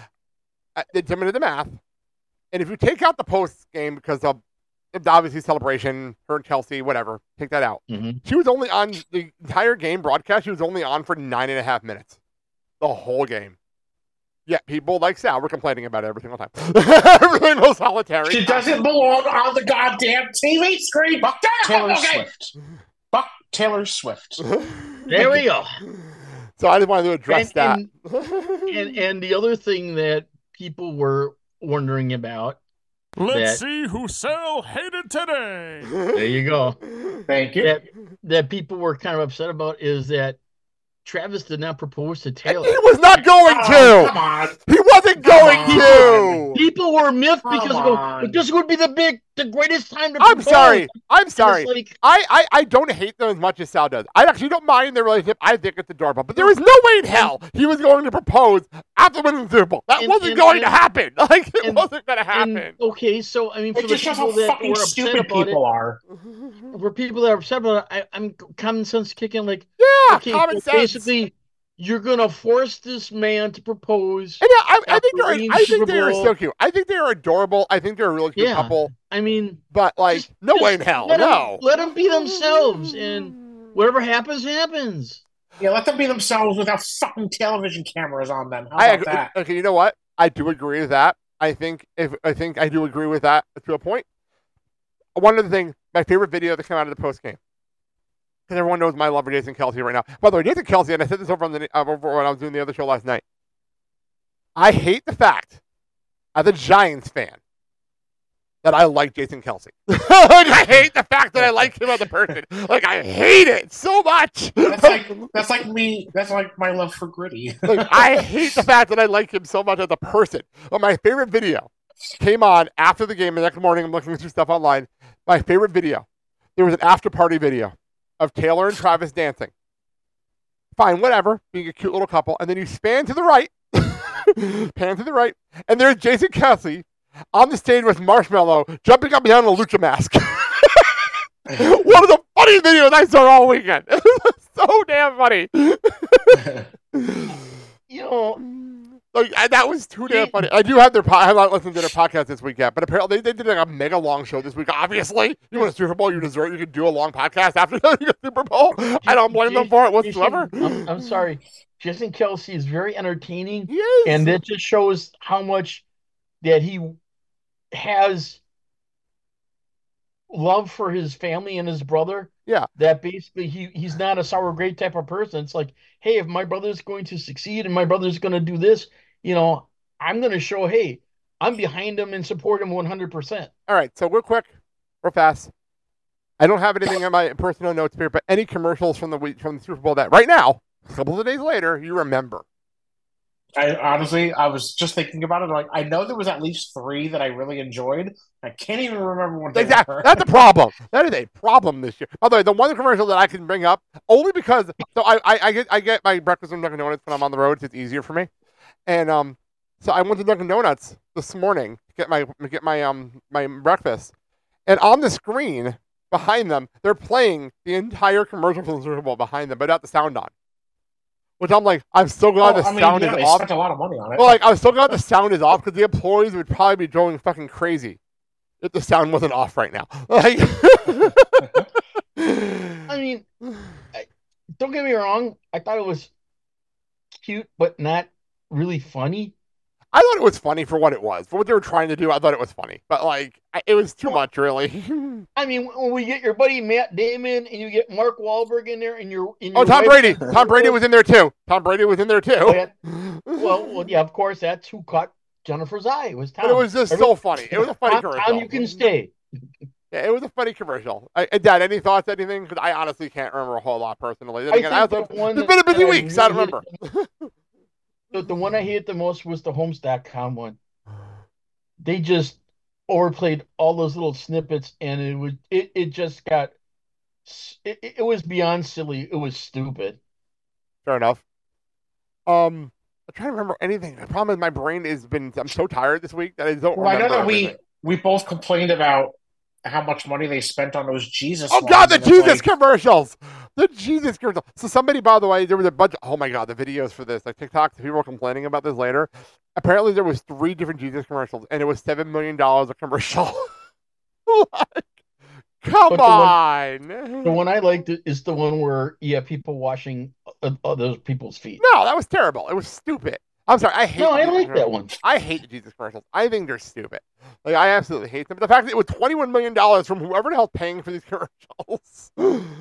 I did some of the math. And if you take out the post game because of obviously celebration, her and Kelsey, whatever, take that out.
Mm-hmm.
She was only on the entire game broadcast. She was only on for nine and a half minutes. The whole game. Yeah, people like Sal were complaining about it every single time. Every single solitary.
She doesn't belong on the goddamn T V screen. Fuck
Taylor
okay.
Swift. Fuck Taylor Swift.
There we go.
So I just wanted to address
And,
that.
and, and and the other thing that people were wondering about.
Let's
That-
see who Sal hated today.
There you go.
Thank you.
That that people were kind of upset about is that Travis did not propose to Taylor.
He was not going
Oh,
to.
come on.
He wasn't
Come
going
on.
to.
People were miffed
Come
because
on.
of, this would be the big, the greatest time to
I'm
propose.
sorry. I'm
And
sorry.
it's like,
I, I, I don't hate them as much as Sal does. I actually don't mind their relationship. I think it's adorable. But there was no way in hell he was going to propose after winning the Super Bowl. That
And-
wasn't
and-
going
and-
to happen. Like, it
and-
wasn't going to
and,
happen.
okay, so I mean, for
It
the
just shows how
people that
fucking
were upset
stupid
about
people are.
it, for people that are upset about it, I, I'm common sense kicking. Like,
Yeah,
okay,
common
so
sense.
basically, you're gonna force this man to propose.
And yeah, I, I think
after
they're,
winning
I think
Super
they're
Bowl.
so cute. I think they're adorable. I think they're a really cute
Yeah.
couple.
I mean,
But like,
Just-
no
just
way in hell.
let 'em-
No.
let them be themselves, and whatever happens, happens.
Yeah, let them be themselves without fucking television cameras on them. How
I
about
agree.
that?
Okay, you know what? I do agree with that. I think if I think I do agree with that to a point. One of the things, my favorite video that came out of the post game, because everyone knows my love for Jason Kelsey right now. By the way, Jason Kelsey, and I said this over on the uh, over when I was doing the other show last night. I hate the fact, as a Giants fan, that I like Jason Kelsey. Like, I hate the fact that I like him as a person. Like, I hate it so much.
That's like that's like me. That's like my love for Gritty.
Like, I hate the fact that I like him so much as a person. But my favorite video came on after the game. The next morning, I'm looking through stuff online. My favorite video. There was an after party video of Taylor and Travis dancing. Fine, whatever, being a cute little couple. And then you span to the right, pan to the right, and there's Jason Kelsey on the stage with Marshmallow jumping up and down in a lucha mask. One of the funniest videos I saw all weekend. It was so damn funny.
You know,
Like, I, that was too damn
He-
funny. I do have their po- I have not listened to their podcast this week yet, but apparently they did like a mega long show this week. Obviously, you win a Super Bowl, you deserve you can do a long podcast after the Super Bowl. I don't blame them for it whatsoever.
Jason- I'm, I'm sorry. Jason Kelsey is very entertaining,
He is.
and that just shows how much that he has love for his family and his brother.
Yeah.
That basically he he's not a sour grape type of person. It's like, hey, if my brother's going to succeed and my brother's going to do this, you know, I'm going to show, hey, I'm behind him and support him one hundred percent.
All right, so real quick, real fast. I don't have anything in my personal notes here, but any commercials from the week from the Super Bowl that right now, a couple of days later, you remember.
I honestly, I was just thinking about it. Like, I know there was at least three that I really enjoyed. I can't even remember what they
Exactly.
were.
That's a problem. That is a problem this year. By the way, the one commercial that I can bring up only because so I, I, I get I get my breakfast from Dunkin' Donuts when I'm on the road. It's easier for me, and um, so I went to Dunkin' Donuts this morning to get my get my um my breakfast, and on the screen behind them, they're playing the entire commercial for the Super Bowl behind them, but without the sound on. Which I'm like, I'm so glad
Well,
the
I mean,
sound
yeah,
is
they
off.
spent a lot of money on it.
Well, like, I'm so glad the sound is off because the employees would probably be going fucking crazy if the sound wasn't off right now. Like,
I mean, I, don't get me wrong. I thought it was cute, but not really funny.
I thought it was funny for what it was. For what they were trying to do, I thought it was funny. But, like, I, it was too much, really.
I mean, when we get your buddy Matt Damon and you get Mark Wahlberg in there, and your in
Oh,
your
Tom
wife-
Brady. Tom Brady was in there, too. Tom Brady was in there, too.
Oh, yeah. Well, well, yeah, of course, that's who caught Jennifer's eye. Was Tom?
But it was just so funny. It was a funny
Tom,
commercial.
Tom, you can stay.
Yeah, it was a funny commercial. I, uh, Dad, any thoughts, anything? Because I honestly can't remember a whole lot personally. Then
I
again, I
think
also,
the one
it's been a busy
that I
week, so I don't
really
remember.
The, the one I hated the most was the Homes dot com one. They just overplayed all those little snippets, and it was it, it just got it, it was beyond silly. It was stupid.
Fair enough. Um, I'm trying to remember anything. The problem is my brain has been. I'm so tired this week that I don't
Well, I know
remember
that
everything.
we we both complained about how much money they spent on those Jesus.
Oh God,
ones,
the
and it's
Jesus
like,
commercials! The Jesus commercials. So somebody, by the way, there was a bunch. Oh my God, the videos for this, like TikTok. People were complaining about this later. Apparently, there was three different Jesus commercials, and it was seven million dollars a commercial. Like, come
But the
on.
one, the one I liked is the one where you have people washing uh, other people's feet.
No, that was terrible. It was stupid. I'm sorry. I hate.
No,
the
I
Jesus
like that
commercials.
one.
I hate the Jesus commercials. I think they're stupid. Like I absolutely hate them. But the fact that it was twenty-one million dollars from whoever the hell's paying for these commercials.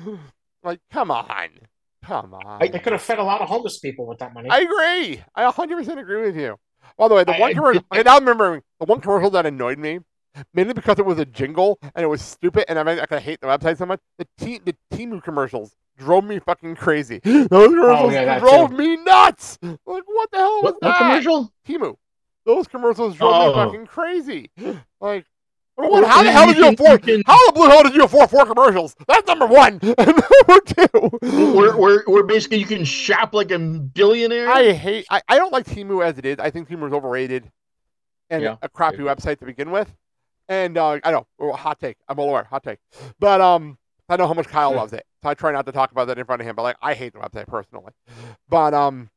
Like, come on, come on.
they could have fed a lot of homeless people with that money.
I agree. I one hundred percent agree with you. By the way, the
I-
one
I-
commercial. Okay, now I'm remembering the one commercial that annoyed me, mainly because it was a jingle and it was stupid, and I mean, I hate the website so much. The T, the Temu commercials drove me fucking crazy. Those commercials
yeah, that
drove
too.
me nuts. Like, what the hell was
What,
that?
what commercial?
Temu. Those commercials drove me
Oh.
fucking crazy. Like, number one, how the
You
hell did you
can-
afford?
you can-
How the blue hell did you afford four commercials? That's number one. And number two.
Where, where, where basically you can shop like a billionaire.
I hate. I, I don't like Temu as it is. I think Temu is overrated and
Yeah.
a crappy website to begin with. And uh, I know, oh, hot take. I'm all aware, hot take. But um, I know how much Kyle loves it, so I try not to talk about that in front of him. But like, I hate the website personally. But um,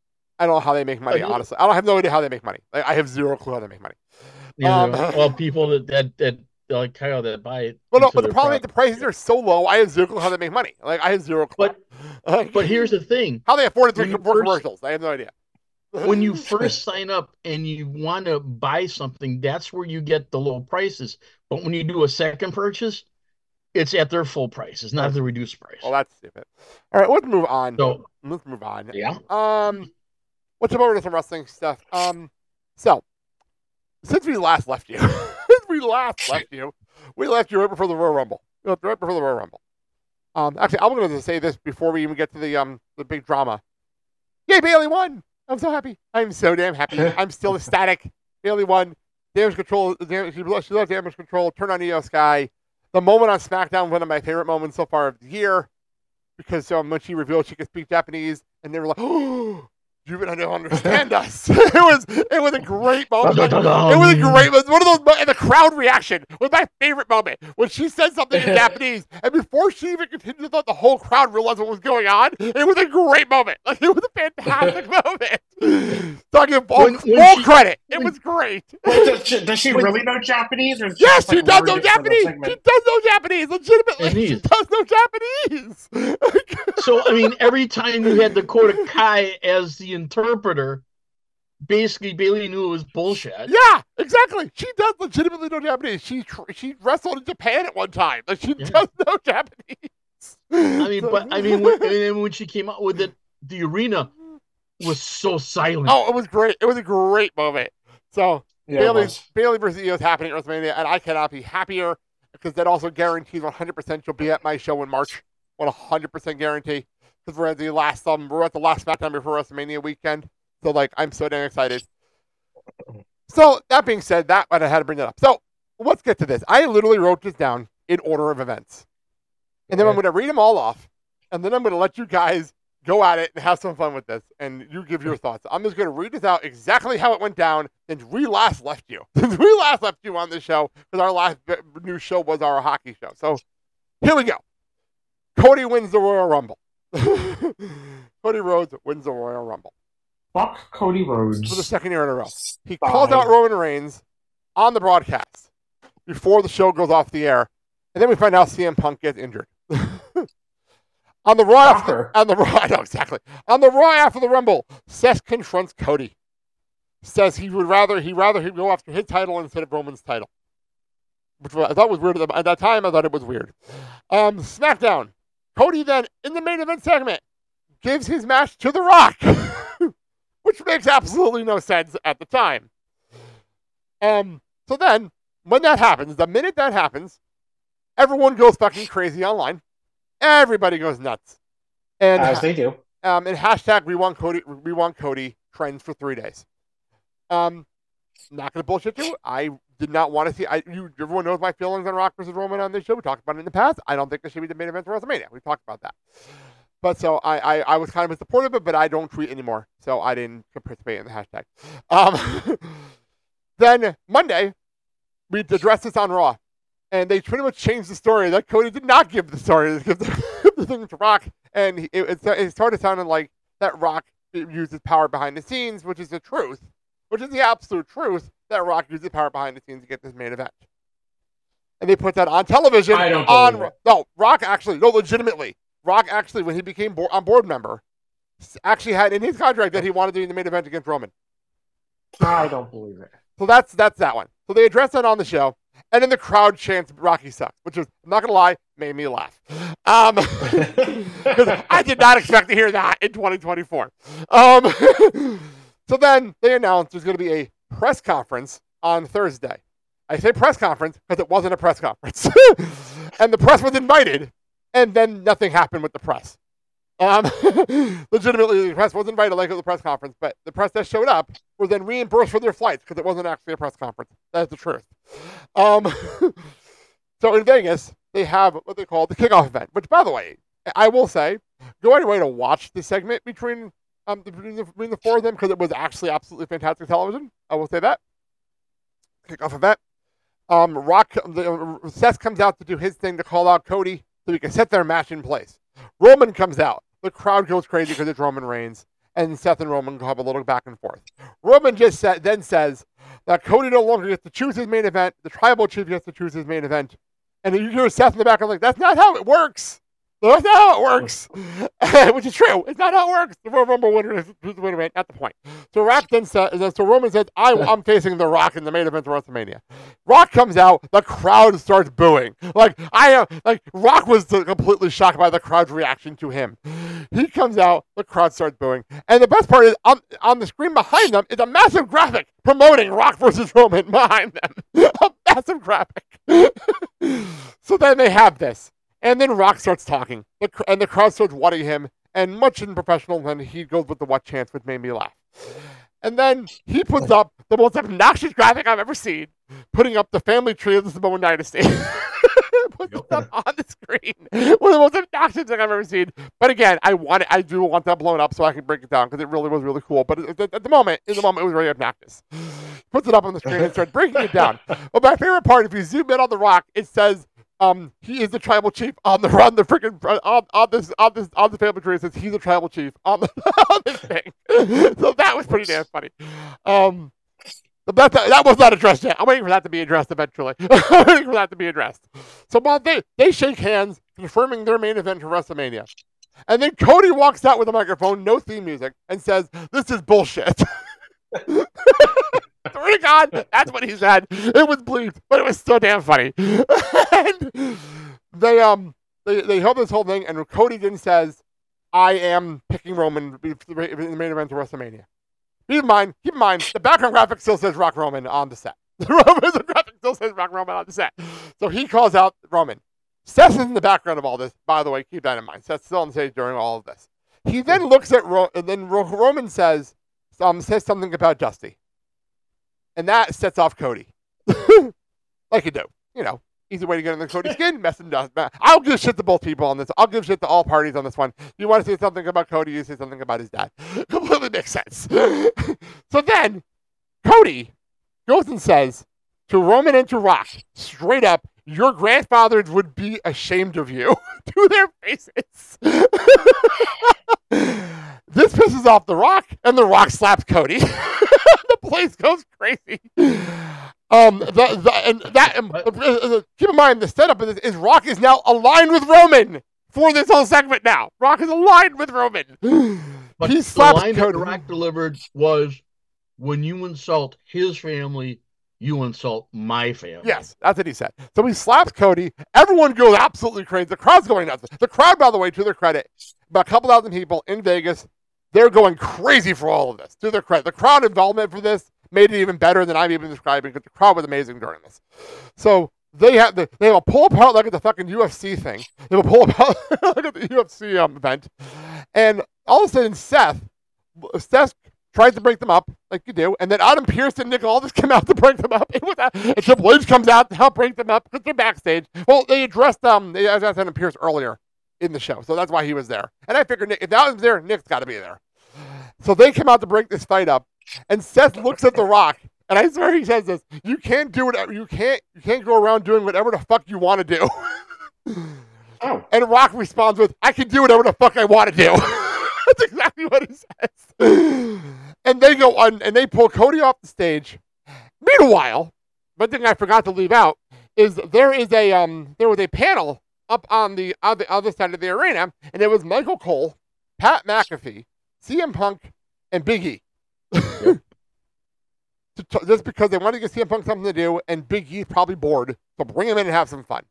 I don't know how they make money.
Uh, you-
Honestly, I don't have no idea how they make money. Like, I have zero clue how they make money.
Yeah,
um,
well, people that that that like Kyle that buy it.
But no,
into
but the
their
problem is the
product.
prices are so low. I have zero clue how they make money. Like, I have zero clue.
But
Like,
but here's the thing:
how they afford three
when you
four
first-
commercials. I have no idea.
when you first sign up and you want to buy something, that's where you get the low prices. But when you do a second purchase, it's at their full price. It's not at the reduced price.
Well, that's stupid. All right, let's move on.
So
Let's move on.
Yeah.
Um, let's jump over to some wrestling stuff. Um, so since we last left you, since we last left you, we left you right before the Royal Rumble. We left right before the Royal Rumble. Um, actually, I'm going to say this before we even get to the um the big drama. Yay, Bailey won! I'm so happy. I'm so damn happy. I'm still ecstatic. Bailey won. Damage control. Damage, she lost damage control. Turn on Io Sky. The moment on SmackDown, one of my favorite moments so far of the year, because um, when she revealed she could speak Japanese, and they were like, "Oh, you don't understand us." it was it was a great moment. It was a great. It was one of those. mo- And the crowd reaction was my favorite moment when she said something in Japanese, and before she even continued, I thought the whole crowd realized what was going on. It was a great moment. Like, it was a fantastic moment. So I give all
When- when
full
she-
credit. It was great.
Wait, does she, does she really know Japanese? Or is
Yes,
just,
she
like,
does
learned
know
it for the
Japanese. She
segment?
does know Japanese. Legitimately, she
Chinese.
does know Japanese.
so I mean, every time you had Dakota Kai as the interpreter, basically Bailey knew it was bullshit.
Yeah, exactly. She does legitimately know Japanese. She tr- she wrestled in Japan at one time. Like, she
Yeah.
does know Japanese.
I mean,
So-
but I mean, when, and then when she came out with it, the arena was so silent.
oh, it was great. It was a great moment. So
Yeah, it
Bailey
was.
Bailey versus Io is happening at WrestleMania, and I cannot be happier because that also guarantees one hundred percent she'll be at my show in March. one hundred percent guarantee, because we're at the last um we're at the last SmackDown before WrestleMania weekend. So like, I'm so damn excited. So that being said, that I had to bring that up. So let's get to this. I literally wrote this down in order of events, and then I'm going to read them all off, and then I'm going to let you guys go at it and have some fun with this, and you give your thoughts. I'm just going to read this out exactly how it went down since we last left you. Since we last left you on this show, because our last b- new show was our hockey show. So here we go. Cody wins the Royal Rumble. Cody Rhodes wins the Royal Rumble
Fuck Cody Rhodes.
for the second year in a row. He
Bye.
calls out Roman Reigns on the broadcast before the show goes off the air, and then we find out C M Punk gets injured. on the Raw, after,
Shocker.
on the Raw, I know exactly. On the Raw after the Rumble, Seth confronts Cody. Says he would rather he rather he go after his title instead of Roman's title, which I thought was weird at, the, at that time. I thought it was weird. Um, SmackDown. Cody then in the main event segment gives his match to The Rock. Which makes absolutely no sense at the time. Um, so then, when that happens, the minute that happens, everyone goes fucking crazy online. Everybody goes nuts. And,
As they do.
um, and hashtag we want Cody, we want Cody trends for three days. Um, not going to bullshit you. I did not want to see. I you everyone knows my feelings on Rock versus Roman on this show. We talked about it in the past. I don't think it should be the main event of WrestleMania. We talked about that. But so I, I, I was kind of supportive of it, but I don't tweet anymore, so I didn't participate in the hashtag. Um, then Monday, we addressed this on Raw, and they pretty much changed the story. That Cody did not give the story, give the, the thing to Rock, and it, it, it started sounding like that Rock uses power behind the scenes, which is the truth, which is the absolute truth, that Rock uses power behind the scenes to get this main event. And they put that on television.
I don't
on
believe it.
No, Rock actually, no, legitimately. Rock actually, when he became bo- on board member, actually had in his contract that he wanted to be in the main event against Roman.
I don't believe it.
So that's that's that one. So they addressed that on the show, and then the crowd chants "Rocky sucks," which is, I'm not gonna lie, made me laugh. Um, because I did not expect to hear that in twenty twenty-four. Um, so then they announced there's gonna be a press conference on Thursday. I say press conference because it wasn't a press conference, and the press was invited. And then nothing happened with the press. Um, legitimately, the press was invited like at the press conference, but the press that showed up were then reimbursed for their flights because it wasn't actually a press conference. That's the truth. Um, so in Vegas, they have what they call the kickoff event, which, by the way, I will say, go out of your way to watch the segment between um between the, between the four of them because it was actually absolutely fantastic television. I will say that. Kickoff event. Um, Rock, the, Seth comes out to do his thing to call out Cody, so we can set their match in place. Roman comes out. The crowd goes crazy because it's Roman Reigns. And Seth and Roman have a little back and forth. Roman just sa- then says that Cody no longer gets to choose his main event. The tribal chief gets to choose his main event. And you hear Seth in the background like, that's not how it works. That's not how it works. Which is true. It's not how it works. The Royal Rumble winner is the winner, at the point. So Rock then says, so Roman says, I, I'm facing The Rock in the main event of WrestleMania. Rock comes out, the crowd starts booing. Like I uh, like Rock was completely shocked by the crowd's reaction to him. He comes out, the crowd starts booing. And the best part is on, on the screen behind them is a massive graphic promoting Rock versus Roman behind them. A massive graphic. So then they have this. And then Rock starts talking, and the crowd starts wanting him, and much in professional, then he goes with the what chance, which made me laugh. And then he puts up the most obnoxious graphic I've ever seen, putting up the family tree of the Samoan Dynasty. Puts it up on the screen. One of the most obnoxious things I've ever seen. But again, I want it, I do want that blown up so I can break it down, because it really was really cool. But at, at the moment, in the moment, it was very obnoxious. Puts it up on the screen and starts breaking it down. But my favorite part, if you zoom in on the Rock, it says, Um, he is the tribal chief on the on the freaking on, on this on this on the family tree. It says he's a tribal chief on the on this thing. So that was pretty damn funny. Um, but that that was not addressed yet. I'm waiting for that to be addressed eventually. I'm waiting for that to be addressed. So while they they shake hands, confirming their main event for WrestleMania, and then Cody walks out with a microphone, no theme music, and says, "This is bullshit." Swear to God, that's what he said. It was bleeped, but it was so damn funny. And they um they they held this whole thing, and Cody then says, "I am picking Roman in the main event of WrestleMania." Keep in mind, keep in mind, the background graphic still says Rock Roman on the set. The graphic still says Rock Roman on the set. So he calls out Roman. Seth is in the background of all this, by the way. Keep that in mind. Seth's still on stage during all of this. He then looks at Ro- and then Ro- Roman says um says something about Dusty. And that sets off Cody. Like you do. You know, easy way to get in the Cody skin, mess and dust. I'll give shit to both people on this. I'll give shit to all parties on this one. You want to say something about Cody, you say something about his dad. Completely makes sense. So then, Cody goes and says to Roman and to Rock, straight up, your grandfathers would be ashamed of you to their faces. This pisses off The Rock, and The Rock slaps Cody. The place goes crazy. Um, the, the, and that um, uh, keep in mind the setup of this is Rock is now aligned with Roman for this whole segment. Now Rock is aligned with Roman.
But
He
the
slaps
line
Cody.
that Rock delivered was, "When you insult his family, you insult my family."
Yes, that's what he said. So he slaps Cody. Everyone goes absolutely crazy. The crowd's going nuts. The crowd, by the way, to their credit, about a couple thousand people in Vegas. They're going crazy for all of this. To their credit, the crowd involvement for this made it even better than I'm even describing, because the crowd was amazing during this. So they have the, they have a pull apart like at the fucking U F C thing. They have a pull apart like at the U F C um, event, and all of a sudden Seth, Seth tries to break them up, like you do, and then Adam Pearce and Nick Aldis come out to break them up. And, with that, and Triple H comes out to help break them up because they're backstage. Well, they addressed um, they addressed Adam Pearce earlier in the show, so that's why he was there. And I figured Nick, if that was there, Nick's got to be there. So they come out to break this fight up, and Seth looks at The Rock, and I swear he says this: "You can't do whatever you can't. You can't go around doing whatever the fuck you want to do."
Oh.
And Rock responds with, "I can do whatever the fuck I want to do." That's exactly what he says. And they go on, and they pull Cody off the stage. Meanwhile, one thing I forgot to leave out is there is a um there was a panel up on the other other side of the arena, and it was Michael Cole, Pat McAfee, C M Punk, and Big E. Yep. to, just because they wanted to give C M Punk something to do, and Big E's probably bored, so bring him in and have some fun.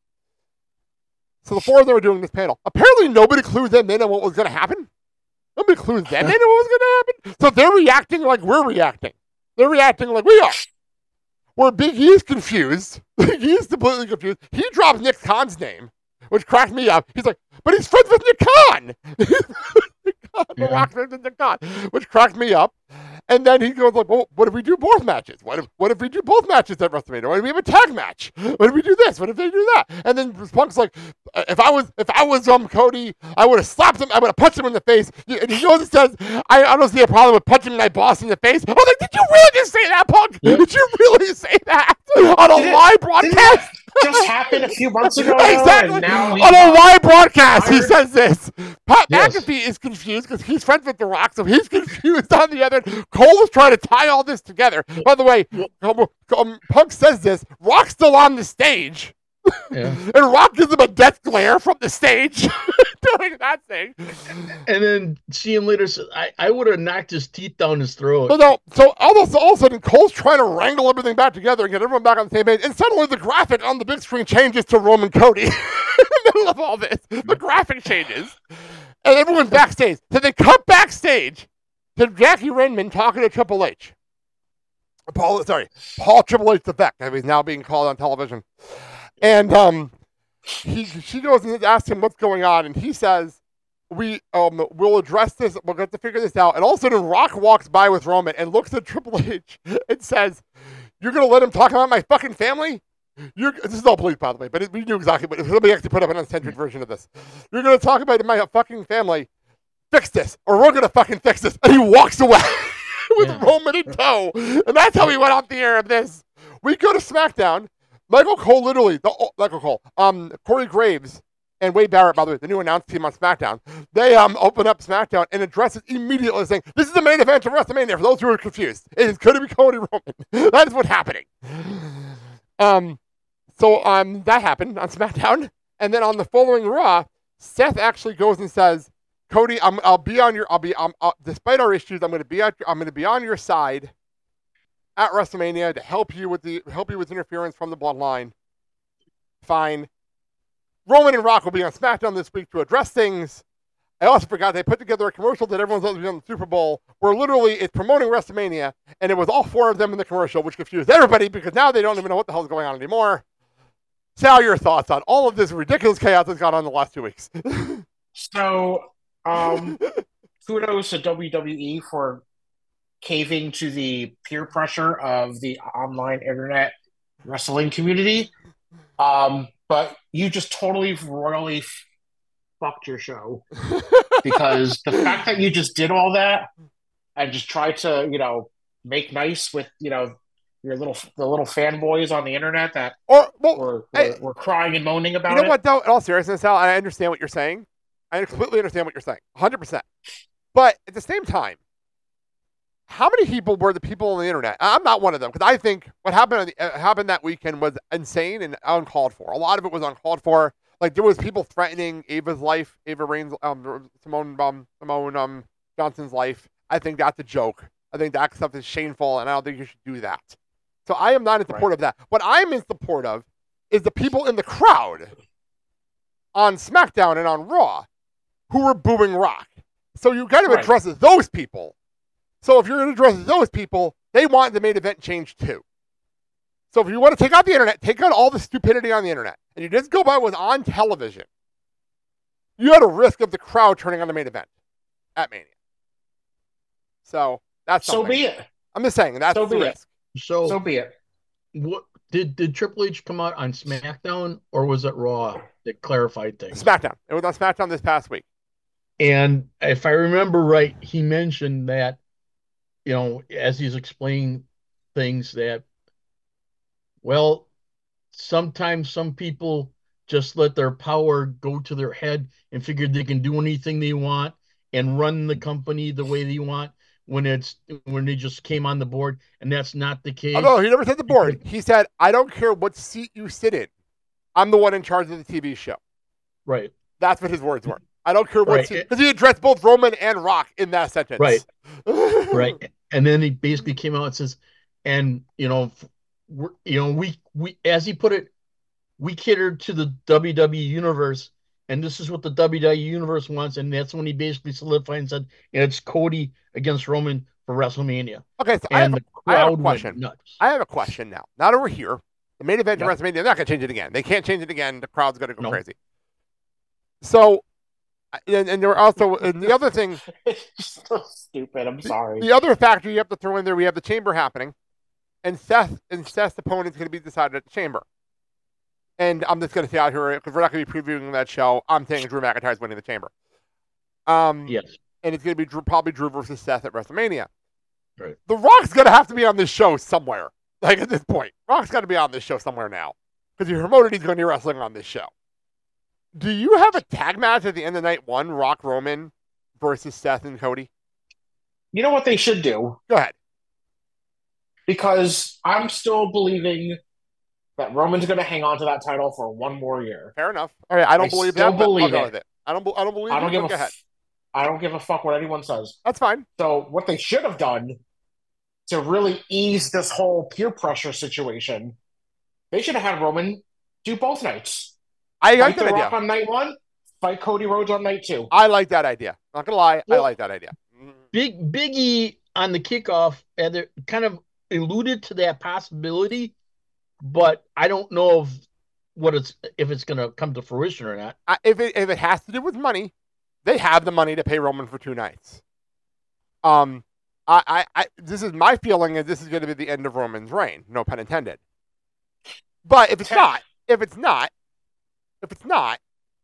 So the four of them were doing this panel. Apparently, nobody clued them in on what was going to happen. Nobody clues them in on what was going to happen. So they're reacting like we're reacting. They're reacting like we are. Where Big E is confused. Big E is completely confused. He drops Nick Khan's name, which cracked me up. He's like, but he's friends with Nick Khan. Nick Khan, yeah. The Rock's friends with Nick Khan, which cracked me up. And then he goes like, well, what if we do both matches? What if what if we do both matches at WrestleMania? What if we have a tag match? What if we do this? What if they do that? And then Punk's like, if I was if I was um Cody, I would have slapped him. I would have punched him in the face. And he goes and says, I, I don't see a problem with punching my boss in the face. I was like, did you really just say that, Punk? Yep. Did you really say that on a did live it, broadcast?
Just happened a few months ago.
Exactly.
And now
on a live broadcast, he says this. Pat
yes.
McAfee is confused because he's friends with The Rock, so he's confused on the other. Cole is trying to tie all this together. By the way, um, um, Punk says this. Rock's still on the stage. Yeah. And Rock gives him a death glare from the stage doing that thing.
And then see him later says, I, I would have knocked his teeth down his throat.
So, no, so all, all of a sudden, Cole's trying to wrangle everything back together and get everyone back on the same page. And suddenly the graphic on the big screen changes to Roman Cody in the middle of all this. The graphic changes. And everyone's backstage. So they cut backstage to Jackie Renman talking to Triple H. Paul, sorry, Paul Triple H the Beck. He's now being called on television. And um, he she goes and asks him what's going on, and he says, "We um we'll address this. We'll have to figure this out." And all of a sudden, Rock walks by with Roman and looks at Triple H and says, "You're gonna let him talk about my fucking family? You're this is all bleep, by the way, but it, we knew exactly. But let me actually put up an uncensored version of this. You're gonna talk about my fucking family. Fix this, or we're gonna fucking fix this." And he walks away with yeah. Roman in tow, and that's how we went off the air of this. We go to SmackDown. Michael Cole, literally, the, oh, Michael Cole, um, Corey Graves, and Wade Barrett, by the way, the new announced team on SmackDown, they um open up SmackDown and address it immediately, saying, "This is the main event of WrestleMania." For those who are confused, it is going to be Cody Roman. That is what's happening. Um, so um, that happened on SmackDown, and then on the following Raw, Seth actually goes and says, "Cody, I'm, I'll be on your, I'll be, um, uh, despite our issues, I'm going to be, at, I'm going to be on your side at WrestleMania to help you with the help you with interference from the bloodline." Fine. Roman and Rock will be on SmackDown this week to address things. I also forgot they put together a commercial that everyone's supposed to be on the Super Bowl, where literally it's promoting WrestleMania, and it was all four of them in the commercial, which confused everybody because now they don't even know what the hell is going on anymore. Sal, your thoughts on all of this ridiculous chaos that's gone on in the last two weeks?
So, um, kudos to W W E for caving to the peer pressure of the online internet wrestling community. Um, but you just totally royally f- fucked your show because the fact that you just did all that and just tried to, you know, make nice with, you know, your little the little fanboys on the internet that
or well,
were,
I,
were, were crying and moaning about it.
You know what, though? In all seriousness, Sal, I understand what you're saying. I completely understand what you're saying, one hundred percent. But at the same time, how many people were the people on the internet? I'm not one of them because I think what happened on the, uh, happened that weekend was insane and uncalled for. A lot of it was uncalled for. Like there was people threatening Ava's life, Ava Reigns, um, Simone, um, Simone um, Johnson's life. I think that's a joke. I think that stuff is shameful, and I don't think you should do that. So I am not in support right. of that. What I'm in support of is the people in the crowd on SmackDown and on Raw who were booing Rock. So you got to
right.
address those people. So if you're going to address those people, they want the main event changed too. So if you want to take out the internet, take out all the stupidity on the internet, and you just go by what's on television, you had a risk of the crowd turning on the main event at Mania. So That's
So
something.
be it.
I'm just saying that's
So
the
be it.
risk.
So,
So be it.
what did did Triple H come out on SmackDown or was it Raw that clarified things?
SmackDown. It was on SmackDown this past week.
And if I remember right, he mentioned that, you know, as he's explaining things that, well, sometimes some people just let their power go to their head and figure they can do anything they want and run the company the way they want when it's when they just came on the board, and that's not the case.
Oh, no, he never said the board. He said, I don't care what seat you sit in. I'm the one in charge of the T V show.
Right.
That's what his words were. I don't care what
Right.
seat. Because he addressed both Roman and Rock in that sentence.
Right. Right. And then he basically came out and says, and, you know, we're, you know, we, we, as he put it, we catered to the W W E universe, and this is what the W W E universe wants. And that's when he basically solidified and said, and it's Cody against Roman for WrestleMania.
Okay, so I have,
And
a,
the
I have a
crowd
question.
went nuts.
I have a question now. Now that we're here, the main event of
Yep.
WrestleMania, they're not going to change it again. They can't change it again. The crowd's going to go
No.
crazy. So, and, and there were also, and the other thing,
It's just so stupid. I'm sorry.
the other factor you have to throw in there, we have the Chamber happening, and Seth and Seth's opponent's going to be decided at the Chamber. And I'm just going to say out here, because we're not going to be previewing that show, I'm saying Drew McIntyre's winning the Chamber. Um,
Yes.
And it's going to be Drew, probably Drew versus Seth at WrestleMania.
Right.
The Rock's going to have to be on this show somewhere. Like at this point, Rock's got to be on this show somewhere now, because he promoted he's going to be wrestling on this show. Do you have a tag match at the end of night one, Rock Roman versus Seth and Cody?
You know what they should do?
Go ahead.
Because I'm still believing that Roman's going to hang on to that title for one more year.
Fair enough. All right, I don't
I
believe
still
that, but
believe
I'll go
it.
with it. I don't. be- I don't believe.
I don't
it,
give
but
a
go ahead.
f- I don't give a fuck what anyone says.
That's fine.
So what they should have done to really ease this whole peer pressure situation, they should have had Roman do both nights.
I like
Fight
that
The
idea.
Rock on night one, fight Cody Rhodes on night two.
I like that idea. Not gonna lie, I
Well-
like that idea. Mm.
Big Biggie on the kickoff and it kind of alluded to that possibility, but I don't know if what it's if it's going to come to fruition or not.
I, if it if it has to do with money, they have the money to pay Roman for two nights. Um, I, I, I this is my feeling is this is going to be the end of Roman's reign. No pun intended. But if it's not, if it's not, if it's not,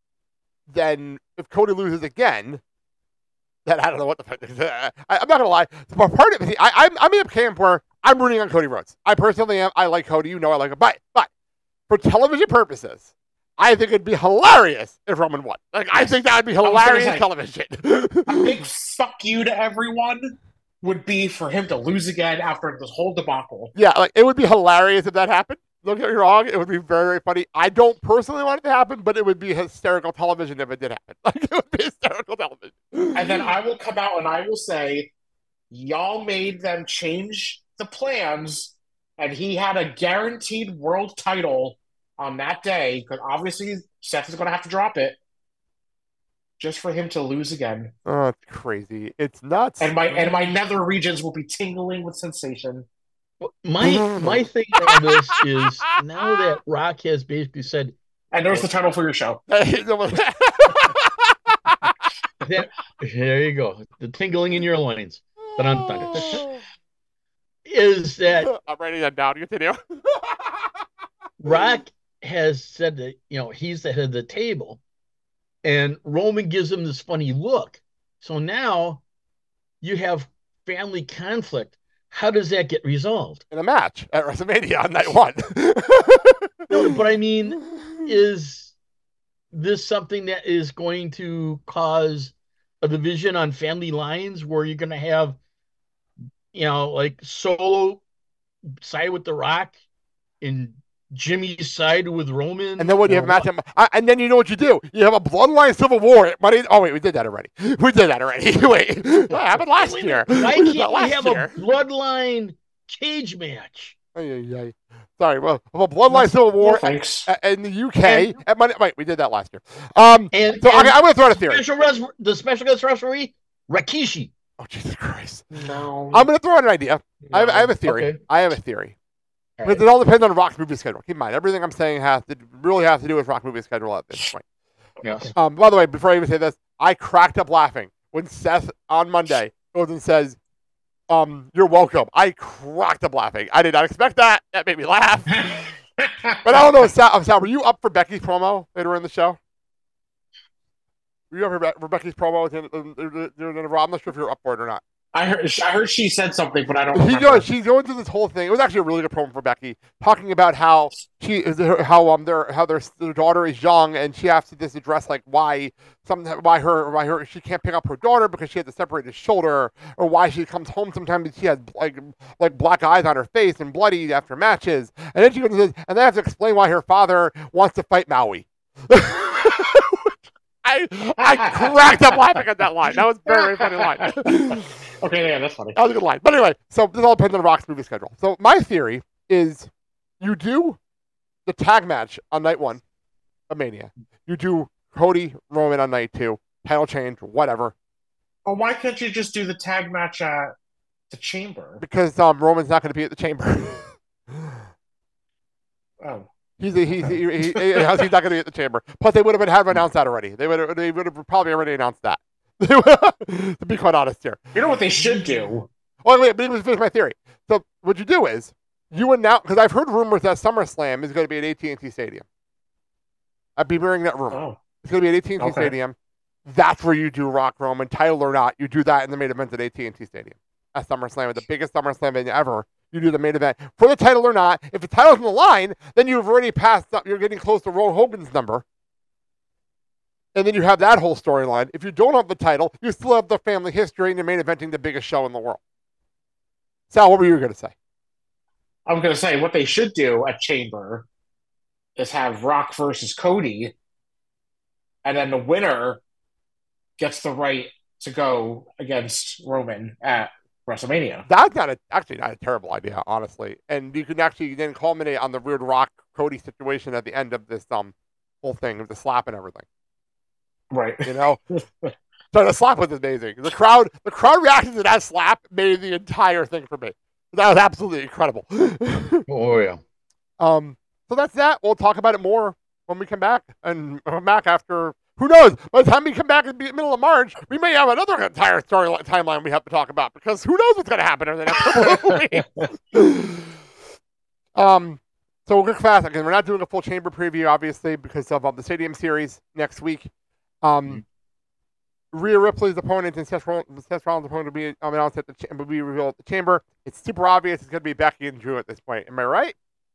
then if Cody loses again, then I don't know what the fuck. I, I'm not gonna lie. Part of it, I, I'm I'm in a camp where I'm rooting on Cody Rhodes. I personally am. I like Cody. You know, I like him. But but for television purposes, I think it'd be hilarious if Roman won. Like I think that would be
was gonna
hilarious
say.
television.
A big fuck you to everyone would be for him to lose again after this whole debacle.
Yeah, like it would be hilarious if that happened. Don't get me wrong; it would be very, very funny. I don't personally want it to happen, but it would be hysterical television if it did happen. Like it would be hysterical television.
And then I will come out and I will say, y'all made them change the plans, and he had a guaranteed world title on that day, because obviously Seth is going to have to drop it, just for him to lose again.
Oh, it's crazy! It's nuts.
And my and my nether regions will be tingling with sensation.
My my thing on this is now that Rock has basically said
And there's the title for your show.
that, there you go, the tingling in your loins. Dun-dun-dun. Is that
I'm writing that down. Continue.
Rock has said that, you know, he's the head of the table, and Roman gives him this funny look. So now you have family conflict. How does that get resolved?
In a match at WrestleMania on night one.
No, but I mean, is this something that is going to cause a division on family lines where you're going to have, you know, like Solo side with The Rock and Jimmy's side with Roman?
And then what do you have a
Or
match? I, and then you know what you do? You have a bloodline civil war at Monday. Oh wait, we did that already. We did that already. Wait, that happened last
Wait,
year.
Why
We did
can't
that
we
last
have
year.
a bloodline cage match?
Ay, ay, ay. Sorry, well, a bloodline civil war
No, thanks.
a- in the U K at Monday. Wait, we did that last year. Um,
And,
so
and
okay, I'm gonna throw out a theory.
special res- the special guest referee, Rikishi.
Oh Jesus Christ!
No.
I'm gonna throw out an idea. I have, I have a theory.
Okay.
I have a theory.
All
But
right.
it all depends on Rock's movie schedule. Keep in mind, everything I'm saying has to really have to do with Rock's movie schedule at this point.
Yes.
Um, by the way, before I even say this, I cracked up laughing when Seth on Monday goes and says, Um, you're welcome. I cracked up laughing. I did not expect that. That made me laugh. But I don't know, Sal, Sal, were you up for Becky's promo later in the show? Were you up for, for Becky's promo? I'm not sure if you're up for it or not.
I heard, I heard she said something, but I don't.
He goes, she's going through this whole thing. It was actually a really good promo for Becky, talking about how she is, how um, their how their, their daughter is young, and she has to just address like why some why her why her she can't pick up her daughter because she has to separate his shoulder, or why she comes home sometimes and she has like like black eyes on her face and bloody after matches, and then she goes and, and they have to explain why her father wants to fight Maui. I I cracked up laughing at that line. That was a very, very funny line.
Okay, yeah, that's funny.
That was a good line. But anyway, so this all depends on the Rock's movie schedule. So my theory is you do the tag match on night one of Mania. You do Cody Roman on night two, title change, whatever.
Oh, why can't you just do the tag match at the Chamber?
Because um, Roman's not going to be at the Chamber.
Oh.
He's a, he's he, he, he, he's not going to be at the Chamber. Plus, they would have been had announced that already. They would have they would have probably already announced that. To be quite honest here.
You know what they should do?
Oh wait, but let me finish my theory. So what you do is you announce, because I've heard rumors that SummerSlam is going to be at A T and T Stadium. I'd be hearing that rumor.
Oh.
It's going to be at A T and T
Okay.
Stadium. That's where you do Rock Roman, title or not. You do that in the main event at A T and T Stadium. At SummerSlam, the biggest SummerSlam venue ever. You do the main event for the title or not. If the title's on the line, then you've already passed up. You're getting close to Rowan Hogan's number. And then you have that whole storyline. If you don't have the title, you still have the family history and you're main eventing the biggest show in the world. Sal, what were you going to say?
I was going to say what they should do at Chamber is have Rock versus Cody, and then the winner gets the right to go against Roman at WrestleMania.
That's not a, actually not a terrible idea, honestly. And you can actually then culminate on the weird Rock Cody situation at the end of this um whole thing of the slap and everything.
Right.
You know? So the slap was amazing. The crowd the crowd reaction to that slap made the entire thing for me. That was absolutely incredible.
Oh yeah.
Um so that's that. We'll talk about it more when we come back. And come back after, who knows? By the time we come back in the middle of March, we may have another entire story timeline we have to talk about, because who knows what's going to happen over the next couple of weeks. um, so we'll go fast. Again, we're not doing a full Chamber preview, obviously, because of, of the Stadium Series next week. Um, mm-hmm. Rhea Ripley's opponent and Seth Rollins', Seth Rollins' opponent will be announced at the cha- will be revealed at the Chamber. It's super obvious it's going to be Becky and Drew at this point. Am I right?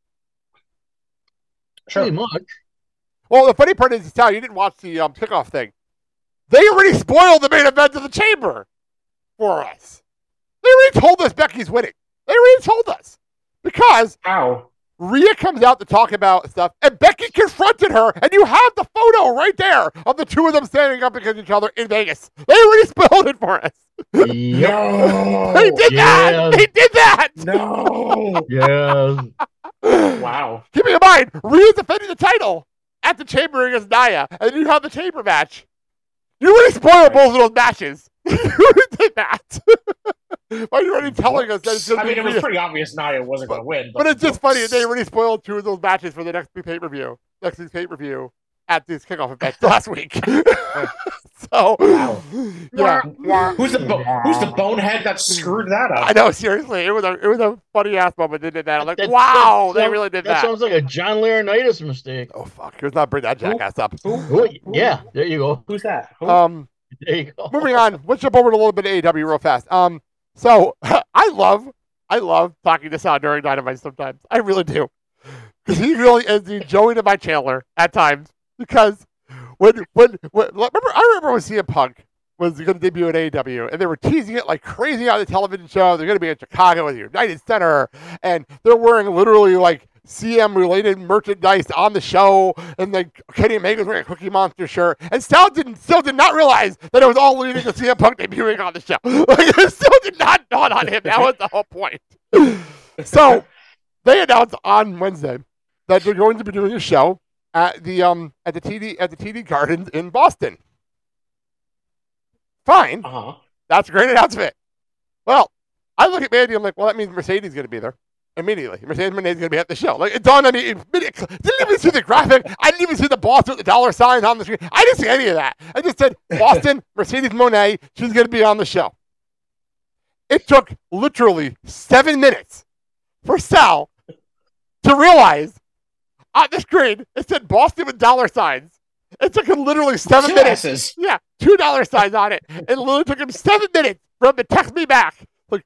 Sure.
Pretty much.
Well, the funny part is, Sal, you didn't watch the um, kickoff thing. They already spoiled the main event of the Chamber for us. They already told us Becky's winning. They already told us. Because
Ow.
Rhea comes out to talk about stuff, and Becky confronted her, and you have the photo right there of the two of them standing up against each other in Vegas. They already spoiled it for us.
Yep.
No.
They did that.
Yes.
They did that.
No.
Yes.
Wow.
Keep in mind, Rhea's defending the title at the Chamber against Nia, and then you have the Chamber match. You already spoiled both of those matches. You already did that. Why are you already telling us that it's going to
I
be
mean, it was
Rhea?
pretty obvious Nia wasn't going to win.
But it's just funny, they already spoiled two of those matches for the next pay-per-view. Next week's pay-per-view at this kickoff event last week. So,
Wow.
yeah.
Who's the bo- Who's the bonehead that screwed that up?
I know, seriously. It was a it was a funny ass moment they did that. I'm like,
That-
wow,
that
they
sounds-
really did
That
that.
sounds like a John Laurinaitis mistake.
Oh fuck, let's not bring that jackass up.
Oh, yeah, there you go.
Who's that? Who?
Um
There you go.
moving on, let's jump over to a little bit of A E W real fast. Um so I love I love talking this out during Dynamite sometimes. I really do. Because he really is the Joey to my Chandler at times. Because when when, when remember I remember when C M Punk was going to debut at A E W, and they were teasing it like crazy on the television show. They're going to be in Chicago with the United Center, and they're wearing literally like C M-related merchandise on the show, and like Kenny Omega's wearing a Cookie Monster shirt, and still didn't still did not realize that it was all leading to C M Punk debuting on the show. Like, it still did not dawn on him. That was the whole point. So they announced on Wednesday that they're going to be doing a show at the um at the T D at the T D Gardens in Boston. Fine.
Uh-huh.
That's a great announcement. Well, I look at Mandy, I'm like, well, that means Mercedes is going to be there immediately. Mercedes Moné is going to be at the show. Like, it dawned on me immediately. Didn't even see the graphic. I didn't even see the boss with the dollar sign on the screen. I didn't see any of that. I just said, Boston, Mercedes Moné, she's going to be on the show. It took literally seven minutes for Sal to realize on the screen it said Boston with dollar signs. It took him literally seven
Two
minutes.
S's.
Yeah, two dollar signs on it. It literally took him seven minutes for him to text me back. Like,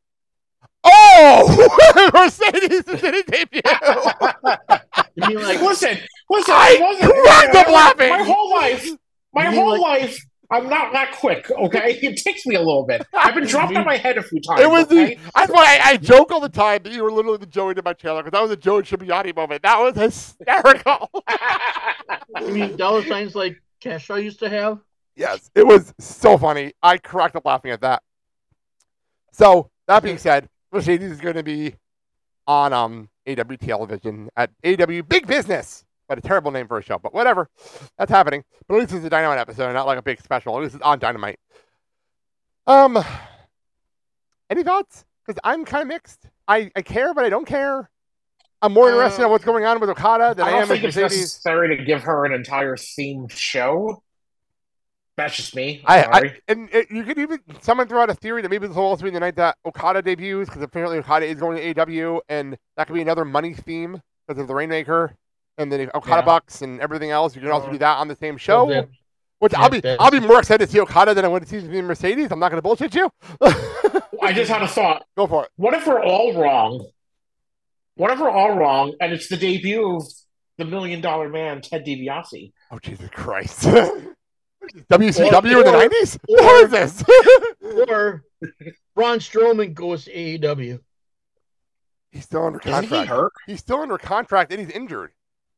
oh, Mercedes is in his debut.
You mean like
listen, listen.
I
wasn't,
cracked up laughing.
My whole life, my
You mean
whole
like-
life, I'm not that quick. Okay, it takes me a little bit. I've been dropped on my head a few times.
It was
okay?
the. That's why I, I joke all the time that you were literally the Joey to my trailer because that was a Joey Tribbiani moment. That was hysterical.
you mean dollar signs like Cash I used to have?
Yes, it was so funny. I cracked up laughing at that. So that being said, Mercedes is going to be on um A W television at A W Big Business. But a terrible name for a show, but whatever. That's happening. But at least it's a Dynamite episode, not like a big special. At least it's on Dynamite. Um, any thoughts? Because I'm kind of mixed. I, I care, but I don't care. I'm more interested
Uh,
in what's going on with Okada than
I
I,
don't
am with
think it's
Mercedes.
necessary to give her an entire themed show. That's just me.
I,
I'm sorry.
I and it, you could even someone throw out a theory that maybe this will also be the night that Okada debuts because apparently Okada is going to A E W, and that could be another money theme because of the Rainmaker. And then Okada
Yeah.
Bucks and everything else. You can also
Uh,
do that on the same show.
that-
which
yeah,
I'll be
that-
I'll be more excited to see Okada than I would to see Mercedes. I'm not going to bullshit you.
I just had a thought.
Go for it.
What if we're all wrong? What if we're all wrong, and it's the debut of the Million Dollar Man, Ted DiBiase?
Oh Jesus Christ! W C W
Or-
in the
or-
nineties?
or-
What is this?
Or Braun Strowman goes to A E W.
He's still under
Isn't he
contract.
hurt?
He's still under contract and he's injured.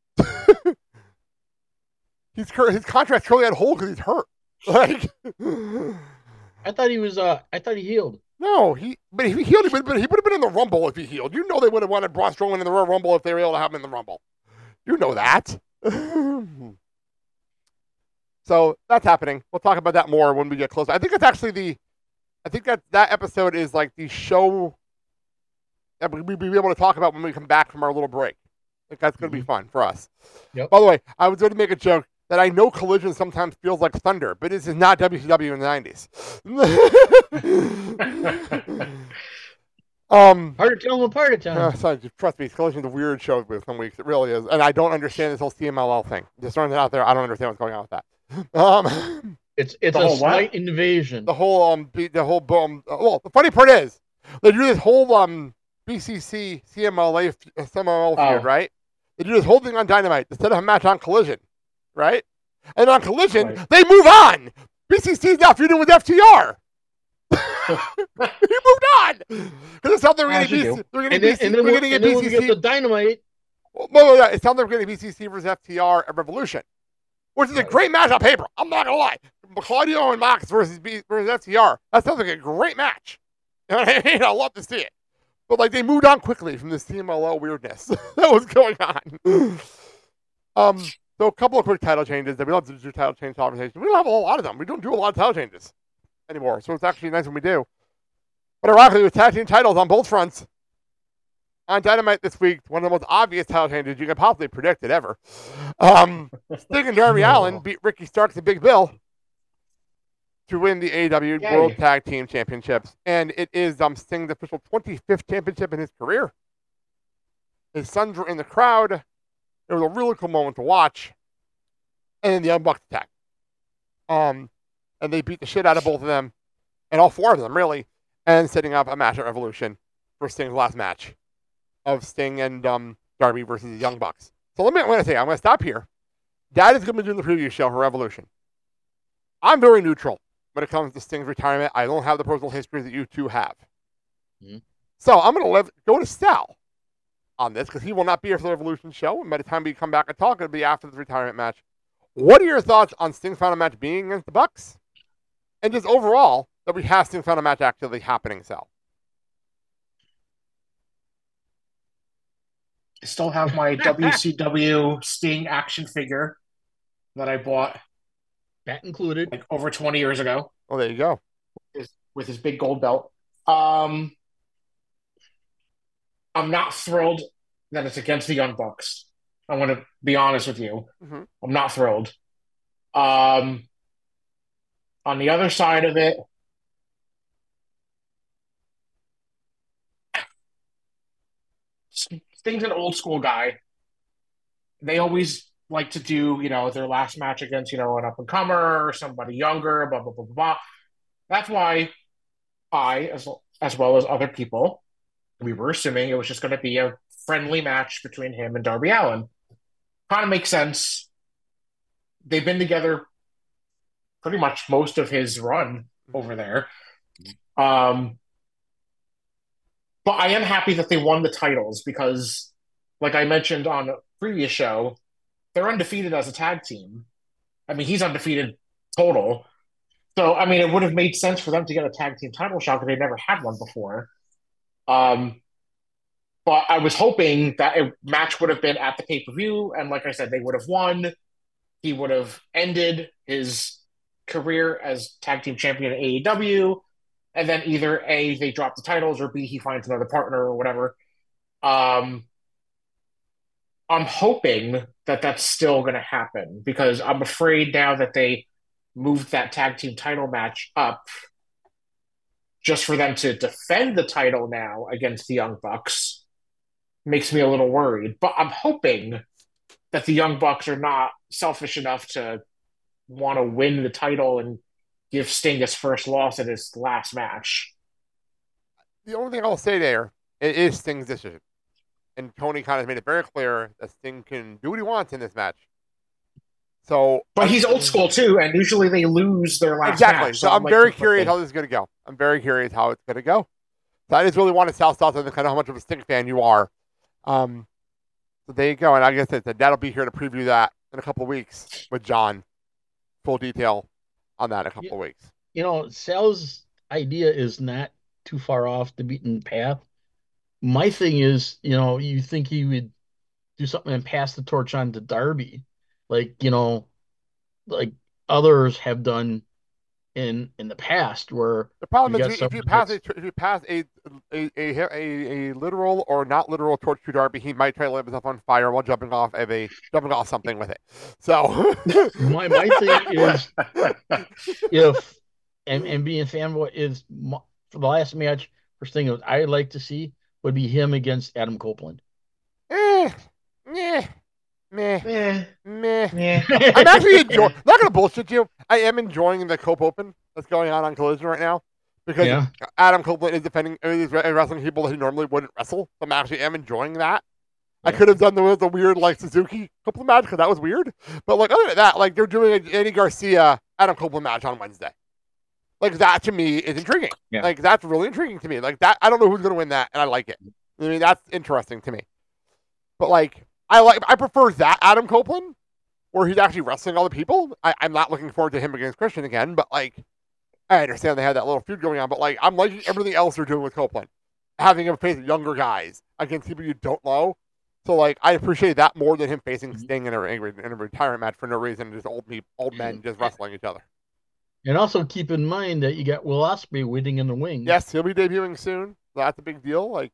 he's cur- his contract's currently on hold because he's hurt. Like,
I thought he was. Uh, I thought he healed.
no, he but he healed. He would have been, he would have been in the Rumble if he healed. You know they would have wanted Braun Strowman in the Royal Rumble if they were able to have him in the Rumble. You know that. So that's happening. We'll talk about that more when we get closer. I think it's actually the. I think that that episode is like the show that we- we'll be able to talk about when we come back from our little break. I think that's going to be fun for us.
Yep.
By the way, I was going to make a joke that I know Collision sometimes feels like thunder, but this is not W C W in the nineties. um,
Hard to tell him apart at
uh,
times.
sorry, just trust me, Collision's a weird show with some weeks. It really is. And I don't understand this whole C M L L thing. Just throwing it out there. I don't understand what's going on with that. Um,
It's it's
The
a
whole what?
slight invasion.
the whole um be- the whole um well the funny part is they do this whole um B C C C M L A f- C M L L feud,
Oh.
right? They do this whole thing on Dynamite instead of a match on Collision, right? And on Collision
Right.
they move on. B C C's now feuding with F T R. he moved on because it sounds like we're
As
getting
you
B C,
do.
we're
and
getting
then,
B C,
and then,
we're
when,
getting a
and then when we
B C C.
get the Dynamite,
Well, no, no, it sounds like we're getting B C C versus F T R at Revolution, which is a great match on paper. I'm not gonna lie. Claudio and Mox versus B versus F T R. That sounds like a great match. You know what I mean? I love to see it. But like they moved on quickly from the C M L L weirdness that was going on. um, so a couple of quick title changes. That we love to do title change conversation. We don't have a whole lot of them. We don't do a lot of title changes anymore. So it's actually nice when we do. But ironically, with tag team titles on both fronts. On Dynamite this week, one of the most obvious title changes you could possibly predict it ever. Um, Sting and Darby
No.
Allin beat Ricky Starks and Big Bill to win the A E W
Yay.
World Tag Team Championships. And it is um, Sting's official twenty-fifth championship in his career. His sons were in the crowd. It was a really cool moment to watch. And then the Young Bucks attack. Um, and they beat the shit out of both of them, and all four of them, really, and setting up a match at Revolution for Sting's last match of Sting and um, Darby versus the Young Bucks. So let me, I'm going to say, I'm going to stop here. Dad is going to be doing the preview show for Revolution. I'm very neutral when it comes to Sting's retirement. I don't have the personal history that you two have.
Mhm.
So I'm going to let go to Sal on this because he will not be here for the Revolution show. And by the time we come back and talk, it'll be after the retirement match. What are your thoughts on Sting's final match being against the Bucks? And just overall, that we have Sting's final match actually happening, Sal?
I still have my W C W Sting action figure that I bought
that included.
like over twenty years ago
Oh, there you go.
his, with his big gold belt. Um, I'm not thrilled that it's against the Young Bucks. I want to be honest with you.
Mhm.
I'm not thrilled. Um, on the other side of it, Sting's an old school guy. They always like to do, you know, their last match against, you know, an up and comer or somebody younger, blah, blah, blah, blah, blah. That's why I, as, as well as other people, we were assuming it was just going to be a friendly match between him and Darby Allin. Kind of makes sense. They've been together pretty much most of his run over there. Um, but I am happy that they won the titles because, like I mentioned on a previous show, they're undefeated as a tag team. I mean, he's undefeated total. So, I mean, it would have made sense for them to get a tag team title shot because they never had one before. Um, but I was hoping that a match would have been at the pay-per-view, and like I said, they would have won. He would have ended his career as tag team champion at A E W, and then either A, they drop the titles, or B, he finds another partner or whatever. Um, I'm hoping that that's still going to happen because I'm afraid now that they moved that tag team title match up just for them to defend the title now against the Young Bucks makes me a little worried. But I'm hoping that the Young Bucks are not selfish enough to want to win the title and give Sting his first loss in his last match.
The only thing I'll say there is Sting's decision. And Tony kind of made it very clear that Sting can do what he wants in this match. So,
But he's old school too, and usually they lose their last
exactly.
match.
So, so I'm like, very curious how this is going to go. I'm very curious how it's going to go. So I just really want to South South and kind of how much of a Sting fan you are. Um, so there you go. And I guess that that'll be here to preview that in a couple of weeks with John. Full detail on that in a couple
you,
of weeks.
You know, Sal's idea is not too far off the beaten path. My thing is, you know, you think he would do something and pass the torch on to Darby, like, you know, like others have done in in the past. Where
the problem is if you pass a, if you pass a a, a a a literal or not literal torch to Darby, he might try to light himself on fire while jumping off of a jumping off something with it. So
my my thing is if and and being a fanboy is for the last match. First thing I'd like to see would be him against Adam Copeland.
Eh, meh, meh,
Yeah.
meh.
Yeah.
I'm actually enjoying. Not gonna bullshit you. I am enjoying the Cope Open that's going on on Collision right now because
Yeah.
Adam Copeland is defending, is wrestling people that he normally wouldn't wrestle. So I'm actually am enjoying that. I could have done the, the weird like Suzuki Copeland match because that was weird. But like other than that, like they're doing a Eddie Garcia Adam Copeland match on Wednesday. Like that to me is intriguing.
Yeah.
Like that's really intriguing to me. Like that, I don't know who's gonna win that, and I like it. I mean, that's interesting to me. But like, I like, I prefer that Adam Copeland, where he's actually wrestling other people. I, I'm not looking forward to him against Christian again, but like, I understand they had that little feud going on. But like, I'm liking everything else they're doing with Copeland, having him face younger guys against people you don't know. So like, I appreciate that more than him facing Sting in a, in a retirement match for no reason, just old me, old men just wrestling each other.
And also keep in mind that you got Will Ospreay waiting in the wings.
Yes, he'll be debuting soon. That's a big deal. Like,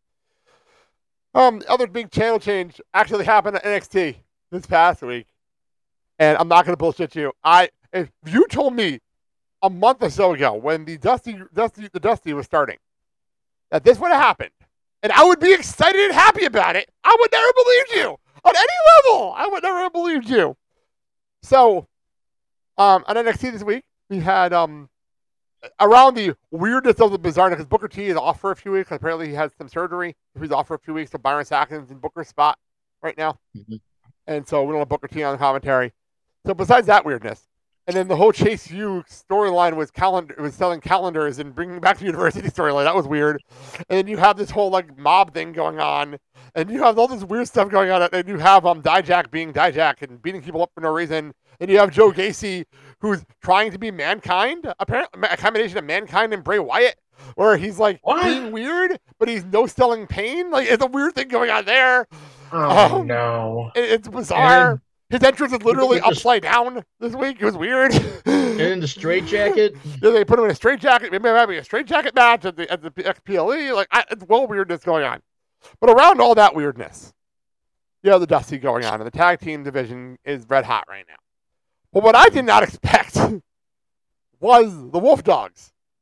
um, other big channel change actually happened at N X T this past week, and I'm not gonna bullshit you. I if you told me a month or so ago when the Dusty, Dusty, the Dusty was starting that this would have happened, and I would be excited and happy about it, I would never believe you on any level. I would never have believed you. So, um, on N X T this week. We had um around the weirdness of the bizarre because Booker T is off for a few weeks. Apparently, he had some surgery. He's off for a few weeks. So Byron Saxton's in Booker's spot right now, mm-hmm. and so we don't have Booker T on the commentary. So besides that weirdness, and then the whole Chase U storyline was calendar was selling calendars and bringing back the university storyline. That was weird. And then you have this whole like mob thing going on, and you have all this weird stuff going on. And you have um Dijak being Dijak and beating people up for no reason. And you have Joe Gacy, who's trying to be Mankind, apparently a combination of Mankind and Bray Wyatt, where he's like what? being weird, but he's no selling pain. Like it's a weird thing going on there.
Oh um, no,
it, it's bizarre. And his entrance is literally upside down this week. It was weird.
And in the straight jacket,
yeah, they put him in a straight jacket. Maybe having a straight jacket match at the at the X P L E. Like I, it's well weirdness going on, but around all that weirdness, you have the Dusty going on, and the tag team division is red hot right now. But what I did not expect was the Wolf Dogs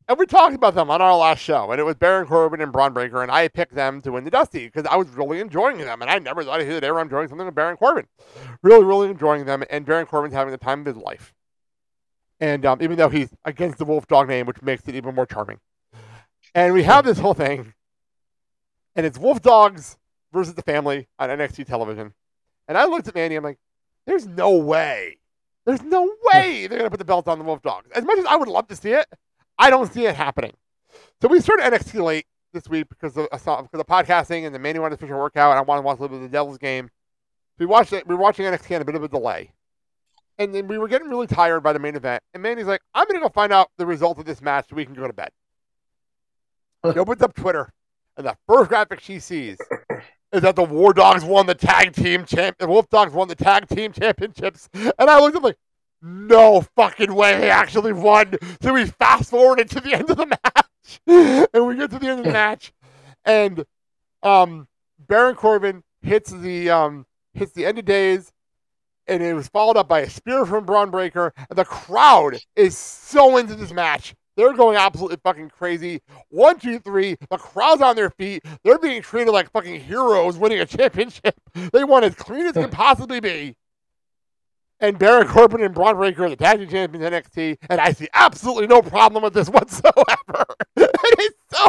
And we talked about them on our last show, and it was Baron Corbin and Braun Breaker, and I picked them to win the Dusty because I was really enjoying them, and I never thought I'd hear the day where I'm enjoying something with Baron Corbin. Really, really enjoying them, and Baron Corbin's having the time of his life. And um, even though he's against the Wolf Dog name, which makes it even more charming. And we have this whole thing, and it's Wolf Dogs versus the family on N X T television. And I looked at Mandy, I'm like, there's no way. There's no way they're going to put the belt on the Wolf Dogs. As much as I would love to see it, I don't see it happening. So we started N X T late this week because of, because of podcasting, and the Mandy wanted to finish her workout, and I wanted to watch a little bit of the Devil's Game. So we watched it. We were watching N X T on a bit of a delay. And then we were getting really tired by the main event. And Mandy's like, I'm going to go find out the result of this match so we can go to bed. She opens up Twitter, and the first graphic she sees is that the War Dogs won the tag team champ. The Wolf Dogs won the tag team championships. And I looked at them like, no fucking way they actually won. So we fast forwarded to the end of the match. And we get to the end of the match. And um, Baron Corbin hits the um, hits the end of days. And it was followed up by a spear from Braun Breaker. And the crowd is so into this match. They're going absolutely fucking crazy. One, two, three. The crowd's on their feet. They're being treated like fucking heroes winning a championship. They won as clean as can possibly be. And Baron Corbin and Braun Breaker are the tag team champions in N X T. And I see absolutely no problem with this whatsoever. It is so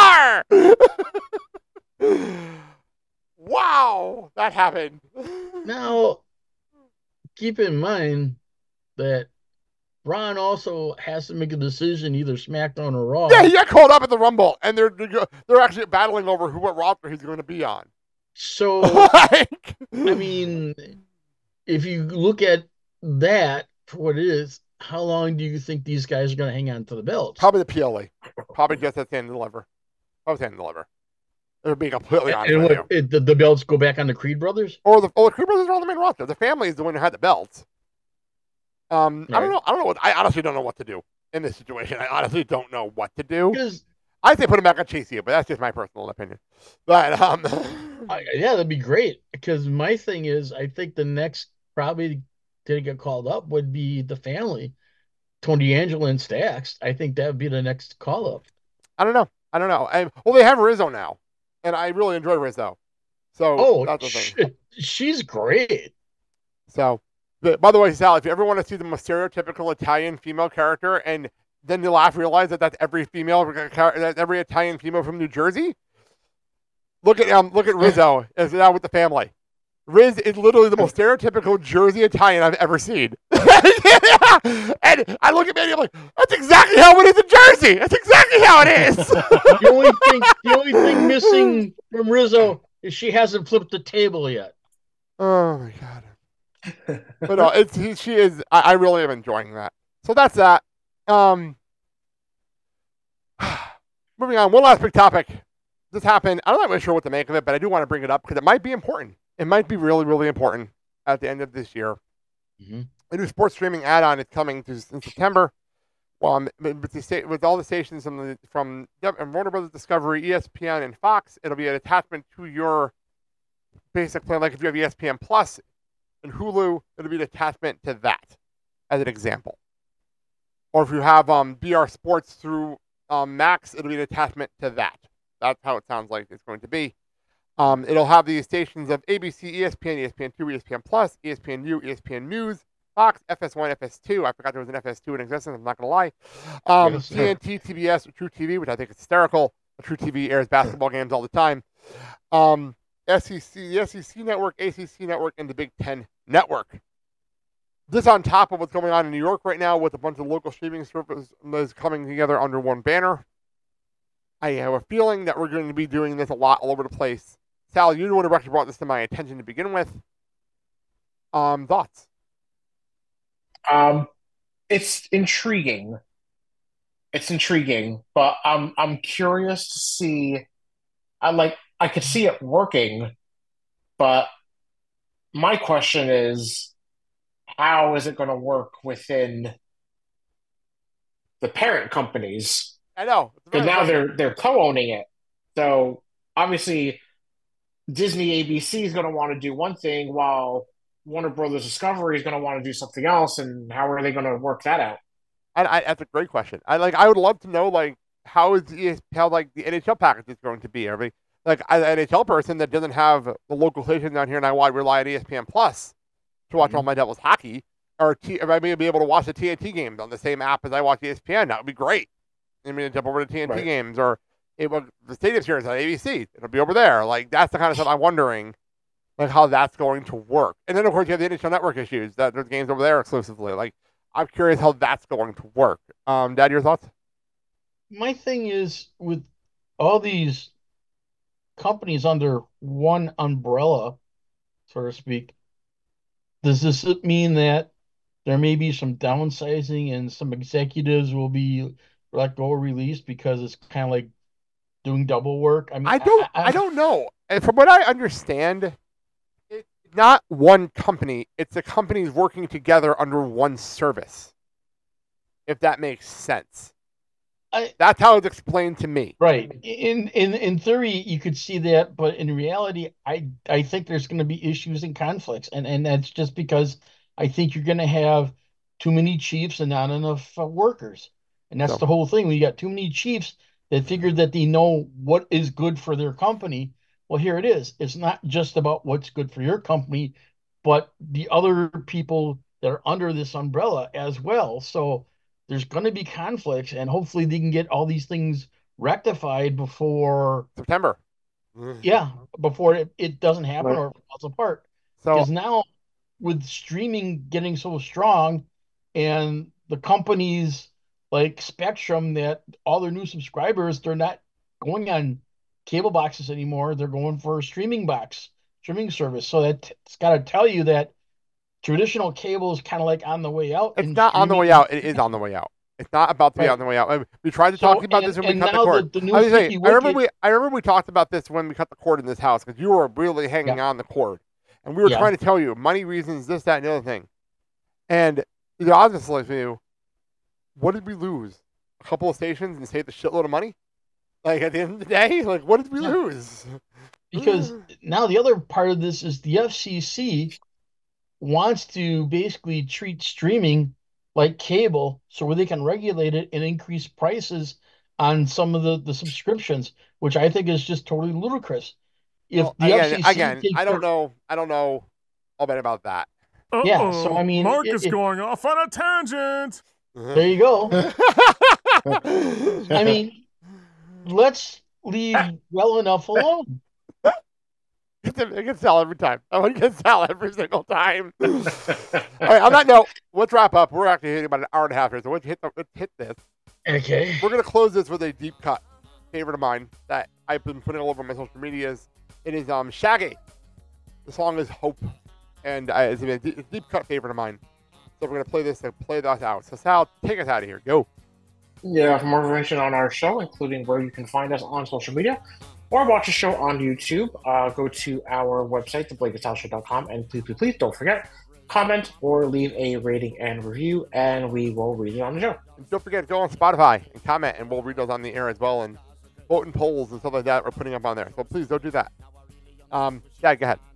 bizarre. Wow. That happened.
Now, keep in mind that Braun also has to make a decision, either SmackDown or Raw.
Yeah, he got called up at the Rumble, and they're they're actually battling over who what roster he's going to be on.
So,
like,
I mean, if you look at that for what it is, how long do you think these guys are going to hang on to the belts?
Probably the P L E. Probably just at the end of the lever. Probably the end of the lever. They're being completely honest
and
with
what,
you.
it, the, the belts go back on the Creed brothers?
Or the, oh, the Creed brothers are on the main roster. The family is the one who had the belts. Um, right. I don't know. I don't know what. I honestly don't know what to do in this situation. I honestly don't know what to do.
Because
I say put him back on Chase U, but that's just my personal opinion. But um,
I, yeah, that'd be great. Because my thing is, I think the next probably to get called up would be the family, Tony D'Angelo and Stax. I think that would be the next call up.
I don't know. I don't know. I, well, they have Rizzo now, and I really enjoy Rizzo. So
oh,
that's the thing.
She, she's great.
So. But, by the way, Sal, if you ever want to see the most stereotypical Italian female character, and then you'll laugh, realize that that's every female, that's every Italian female from New Jersey. Look at um, look at Rizzo as now with the family. Riz is literally the most stereotypical Jersey Italian I've ever seen. And I look at Mandy, I'm like, that's exactly how it is in Jersey. That's exactly how it is.
the only thing, the only thing missing from Rizzo is she hasn't flipped the table yet.
Oh my God. But no, it's he, she is. I, I really am enjoying that. So that's that. Um, moving on. One last big topic. This happened. I'm not really sure what to make of it, but I do want to bring it up because it might be important. It might be really, really important at the end of this year.
Mm-hmm.
A new sports streaming add-on is coming to, in September. Well, with, the, with all the stations from the, from Warner Brothers Discovery, E S P N, and Fox, it'll be an attachment to your basic plan. Like if you have E S P N Plus and Hulu, it'll be an attachment to that, as an example. Or if you have um, B R Sports through um, Max, it'll be an attachment to that. That's how it sounds like it's going to be. Um, it'll have the stations of A B C, E S P N, E S P N two, E S P N Plus, E S P N U, E S P N News, Fox, F S one, F S two. I forgot there was an F S two in existence. I'm not going to lie. Um, yes, T N T, T B S, True T V, which I think is hysterical. True T V airs basketball games all the time. Um, S E C, the S E C Network, A C C Network, and the Big Ten Network. This on top of what's going on in New York right now with a bunch of local streaming services coming together under one banner. I have a feeling that we're going to be doing this a lot all over the place. Sal, you're the one who actually brought this to my attention to begin with. Um, thoughts?
Um, it's intriguing. It's intriguing, but I'm I'm curious to see. I like I could see it working, but my question is, how is it going to work within the parent companies?
I know.
But now they're they're co-owning it. So obviously Disney A B C is going to want to do one thing while Warner Brothers Discovery is going to want to do something else, and how are they going to work that out?
I, I, that's a great question. I like. I would love to know like how is the, how like the N H L package is going to be. Every like as an N H L person that doesn't have the local station down here, and I want to rely on E S P N Plus to watch mm-hmm. all my Devils hockey, or T, if I may be able to watch the T N T games on the same app as I watch E S P N, that would be great. I mean, jump over to T N T right. games, or it will, the Stadium Series on A B C. It'll be over there. Like that's the kind of stuff I'm wondering, like how that's going to work. And then of course you have the N H L Network issues that there's games over there exclusively. Like I'm curious how that's going to work. Um, Dad, your thoughts?
My thing is with all these companies under one umbrella, so to speak, does this mean that there may be some downsizing and some executives will be let go or released because it's kind of like doing double work? I mean,
I don't, I, I, I don't know. And from what I understand, it's not one company. It's the companies working together under one service. If that makes sense. I, That's how it's explained to me.
Right. In in in theory, you could see that, but in reality, I I think there's going to be issues and conflicts, and and that's just because I think you're going to have too many chiefs and not enough uh, workers, and that's so. the whole thing. We got too many chiefs that figured that they know what is good for their company. Well, here it is. It's not just about what's good for your company, but the other people that are under this umbrella as well. So there's going to be conflicts, and hopefully they can get all these things rectified before
September.
Yeah, before it, it doesn't happen right. or falls apart. So, because now with streaming getting so strong and the companies like Spectrum that all their new subscribers, they're not going on cable boxes anymore. They're going for a streaming box, streaming service. So that's got to tell you that traditional cable is kind of like on the way out.
It's not streaming. on the way out. It is on the way out. It's not about to be right. on the way out. We tried to so, talk about and, this when we cut the cord. The, the I, saying, I remember we I remember we talked about this when we cut the cord in this house because you were really hanging yeah. on the cord. And we were yeah. trying to tell you money reasons, this, that, and the other thing. And you know, honestly, you, what did we lose? A couple of stations and save a shitload of money? Like at the end of the day? Like what did we yeah. lose?
Because now the other part of this is the F C C wants to basically treat streaming like cable, so where they can regulate it and increase prices on some of the, the subscriptions, which I think is just totally ludicrous. If
well,
the
again,
F C C
again I don't their... know, I don't know all bit about that.
Uh-oh.
Yeah, so I mean,
Mark
it,
is
it,
going off on a tangent.
There you go. I mean, let's leave well enough alone.
It gets Sal every time. I want to get Sal every single time. All right, on that note, let's wrap up. We're actually hitting about an hour and a half here, so let's hit, the, let's hit this.
Okay.
We're going to close this with a deep cut favorite of mine that I've been putting all over my social medias. It is um, Shaggy. The song is Hope, and uh, it's a deep, deep cut favorite of mine. So we're going to play this and play that out. So Sal, take us out of here. Go.
Yeah, for more information on our show, including where you can find us on social media, or watch the show on YouTube, uh, go to our website, the blake and sal show dot com, and please, please, please don't forget, comment or leave a rating and review, and we will read it on the show.
And don't forget to go on Spotify and comment, and we'll read those on the air as well, and vote in polls and stuff like that we're putting up on there. So please don't do that. Um, yeah, go ahead.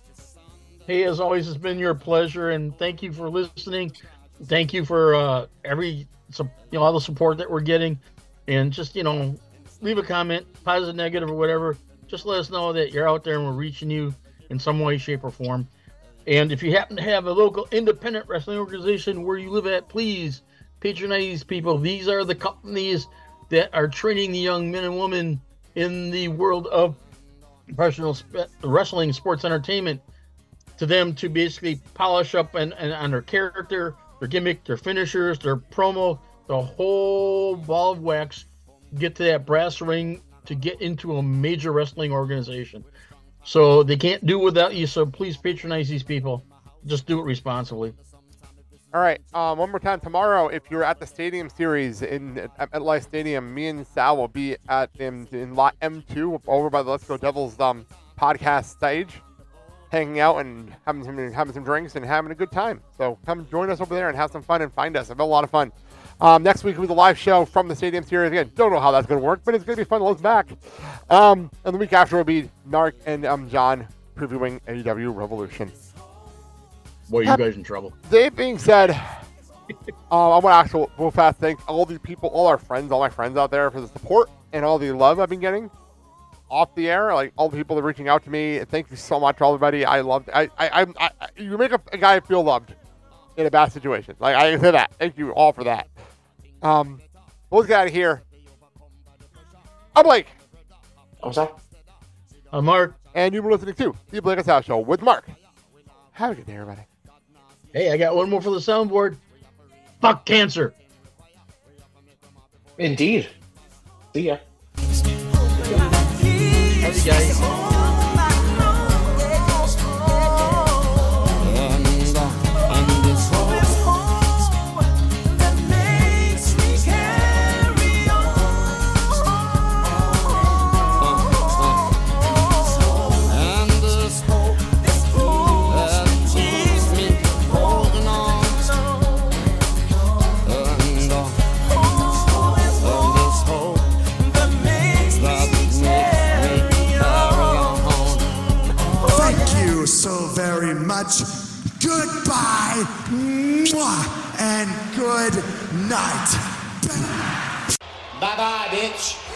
Hey, as always, it's been your pleasure, and thank you for listening. Thank you for uh, every, you know, all the support that we're getting, and just, you know, leave a comment, positive, negative, or whatever. Just let us know that you're out there and we're reaching you in some way, shape, or form. And if you happen to have a local independent wrestling organization where you live at, please patronize these people. These are the companies that are training the young men and women in the world of professional sp- wrestling, sports entertainment, to them to basically polish up and, and on their character, their gimmick, their finishers, their promo, the whole ball of wax. Get to that brass ring to get into a major wrestling organization. So they can't do without you, so please patronize these people. Just do it responsibly.
All right. Um, one more time. Tomorrow, if you're at the Stadium Series in at MetLife Stadium, me and Sal will be at in, in Lot M two over by the Let's Go Devils um, podcast stage, hanging out and having some, having some drinks and having a good time. So come join us over there and have some fun and find us. I've had a lot of fun. Um, next week will be the live show from the Stadium Series. Again, don't know how that's going to work, but it's going to be fun to look back. Um, and the week after will be Mark and um, John previewing A E W Revolution.
Boy, you guys in trouble.
That being said, Um, I want to actually real fast thank all the people, all our friends, all my friends out there for the support and all the love I've been getting off the air. Like all the people that are reaching out to me. Thank you so much, everybody. I love. I, I, I, I you make a, a guy feel loved in a bad situation. Like I can say that. Thank you all for that. Um, let's get out of here. I'm Blake.
What's up?
I'm Mark.
And you've been listening to the Blake and Sal Show with Mark. Have a good day, everybody.
Hey, I got one more for the soundboard. Fuck cancer.
Indeed. See ya.
Howdy, guys.
Much. Goodbye, mwah, and good night.
Bye bye, bitch.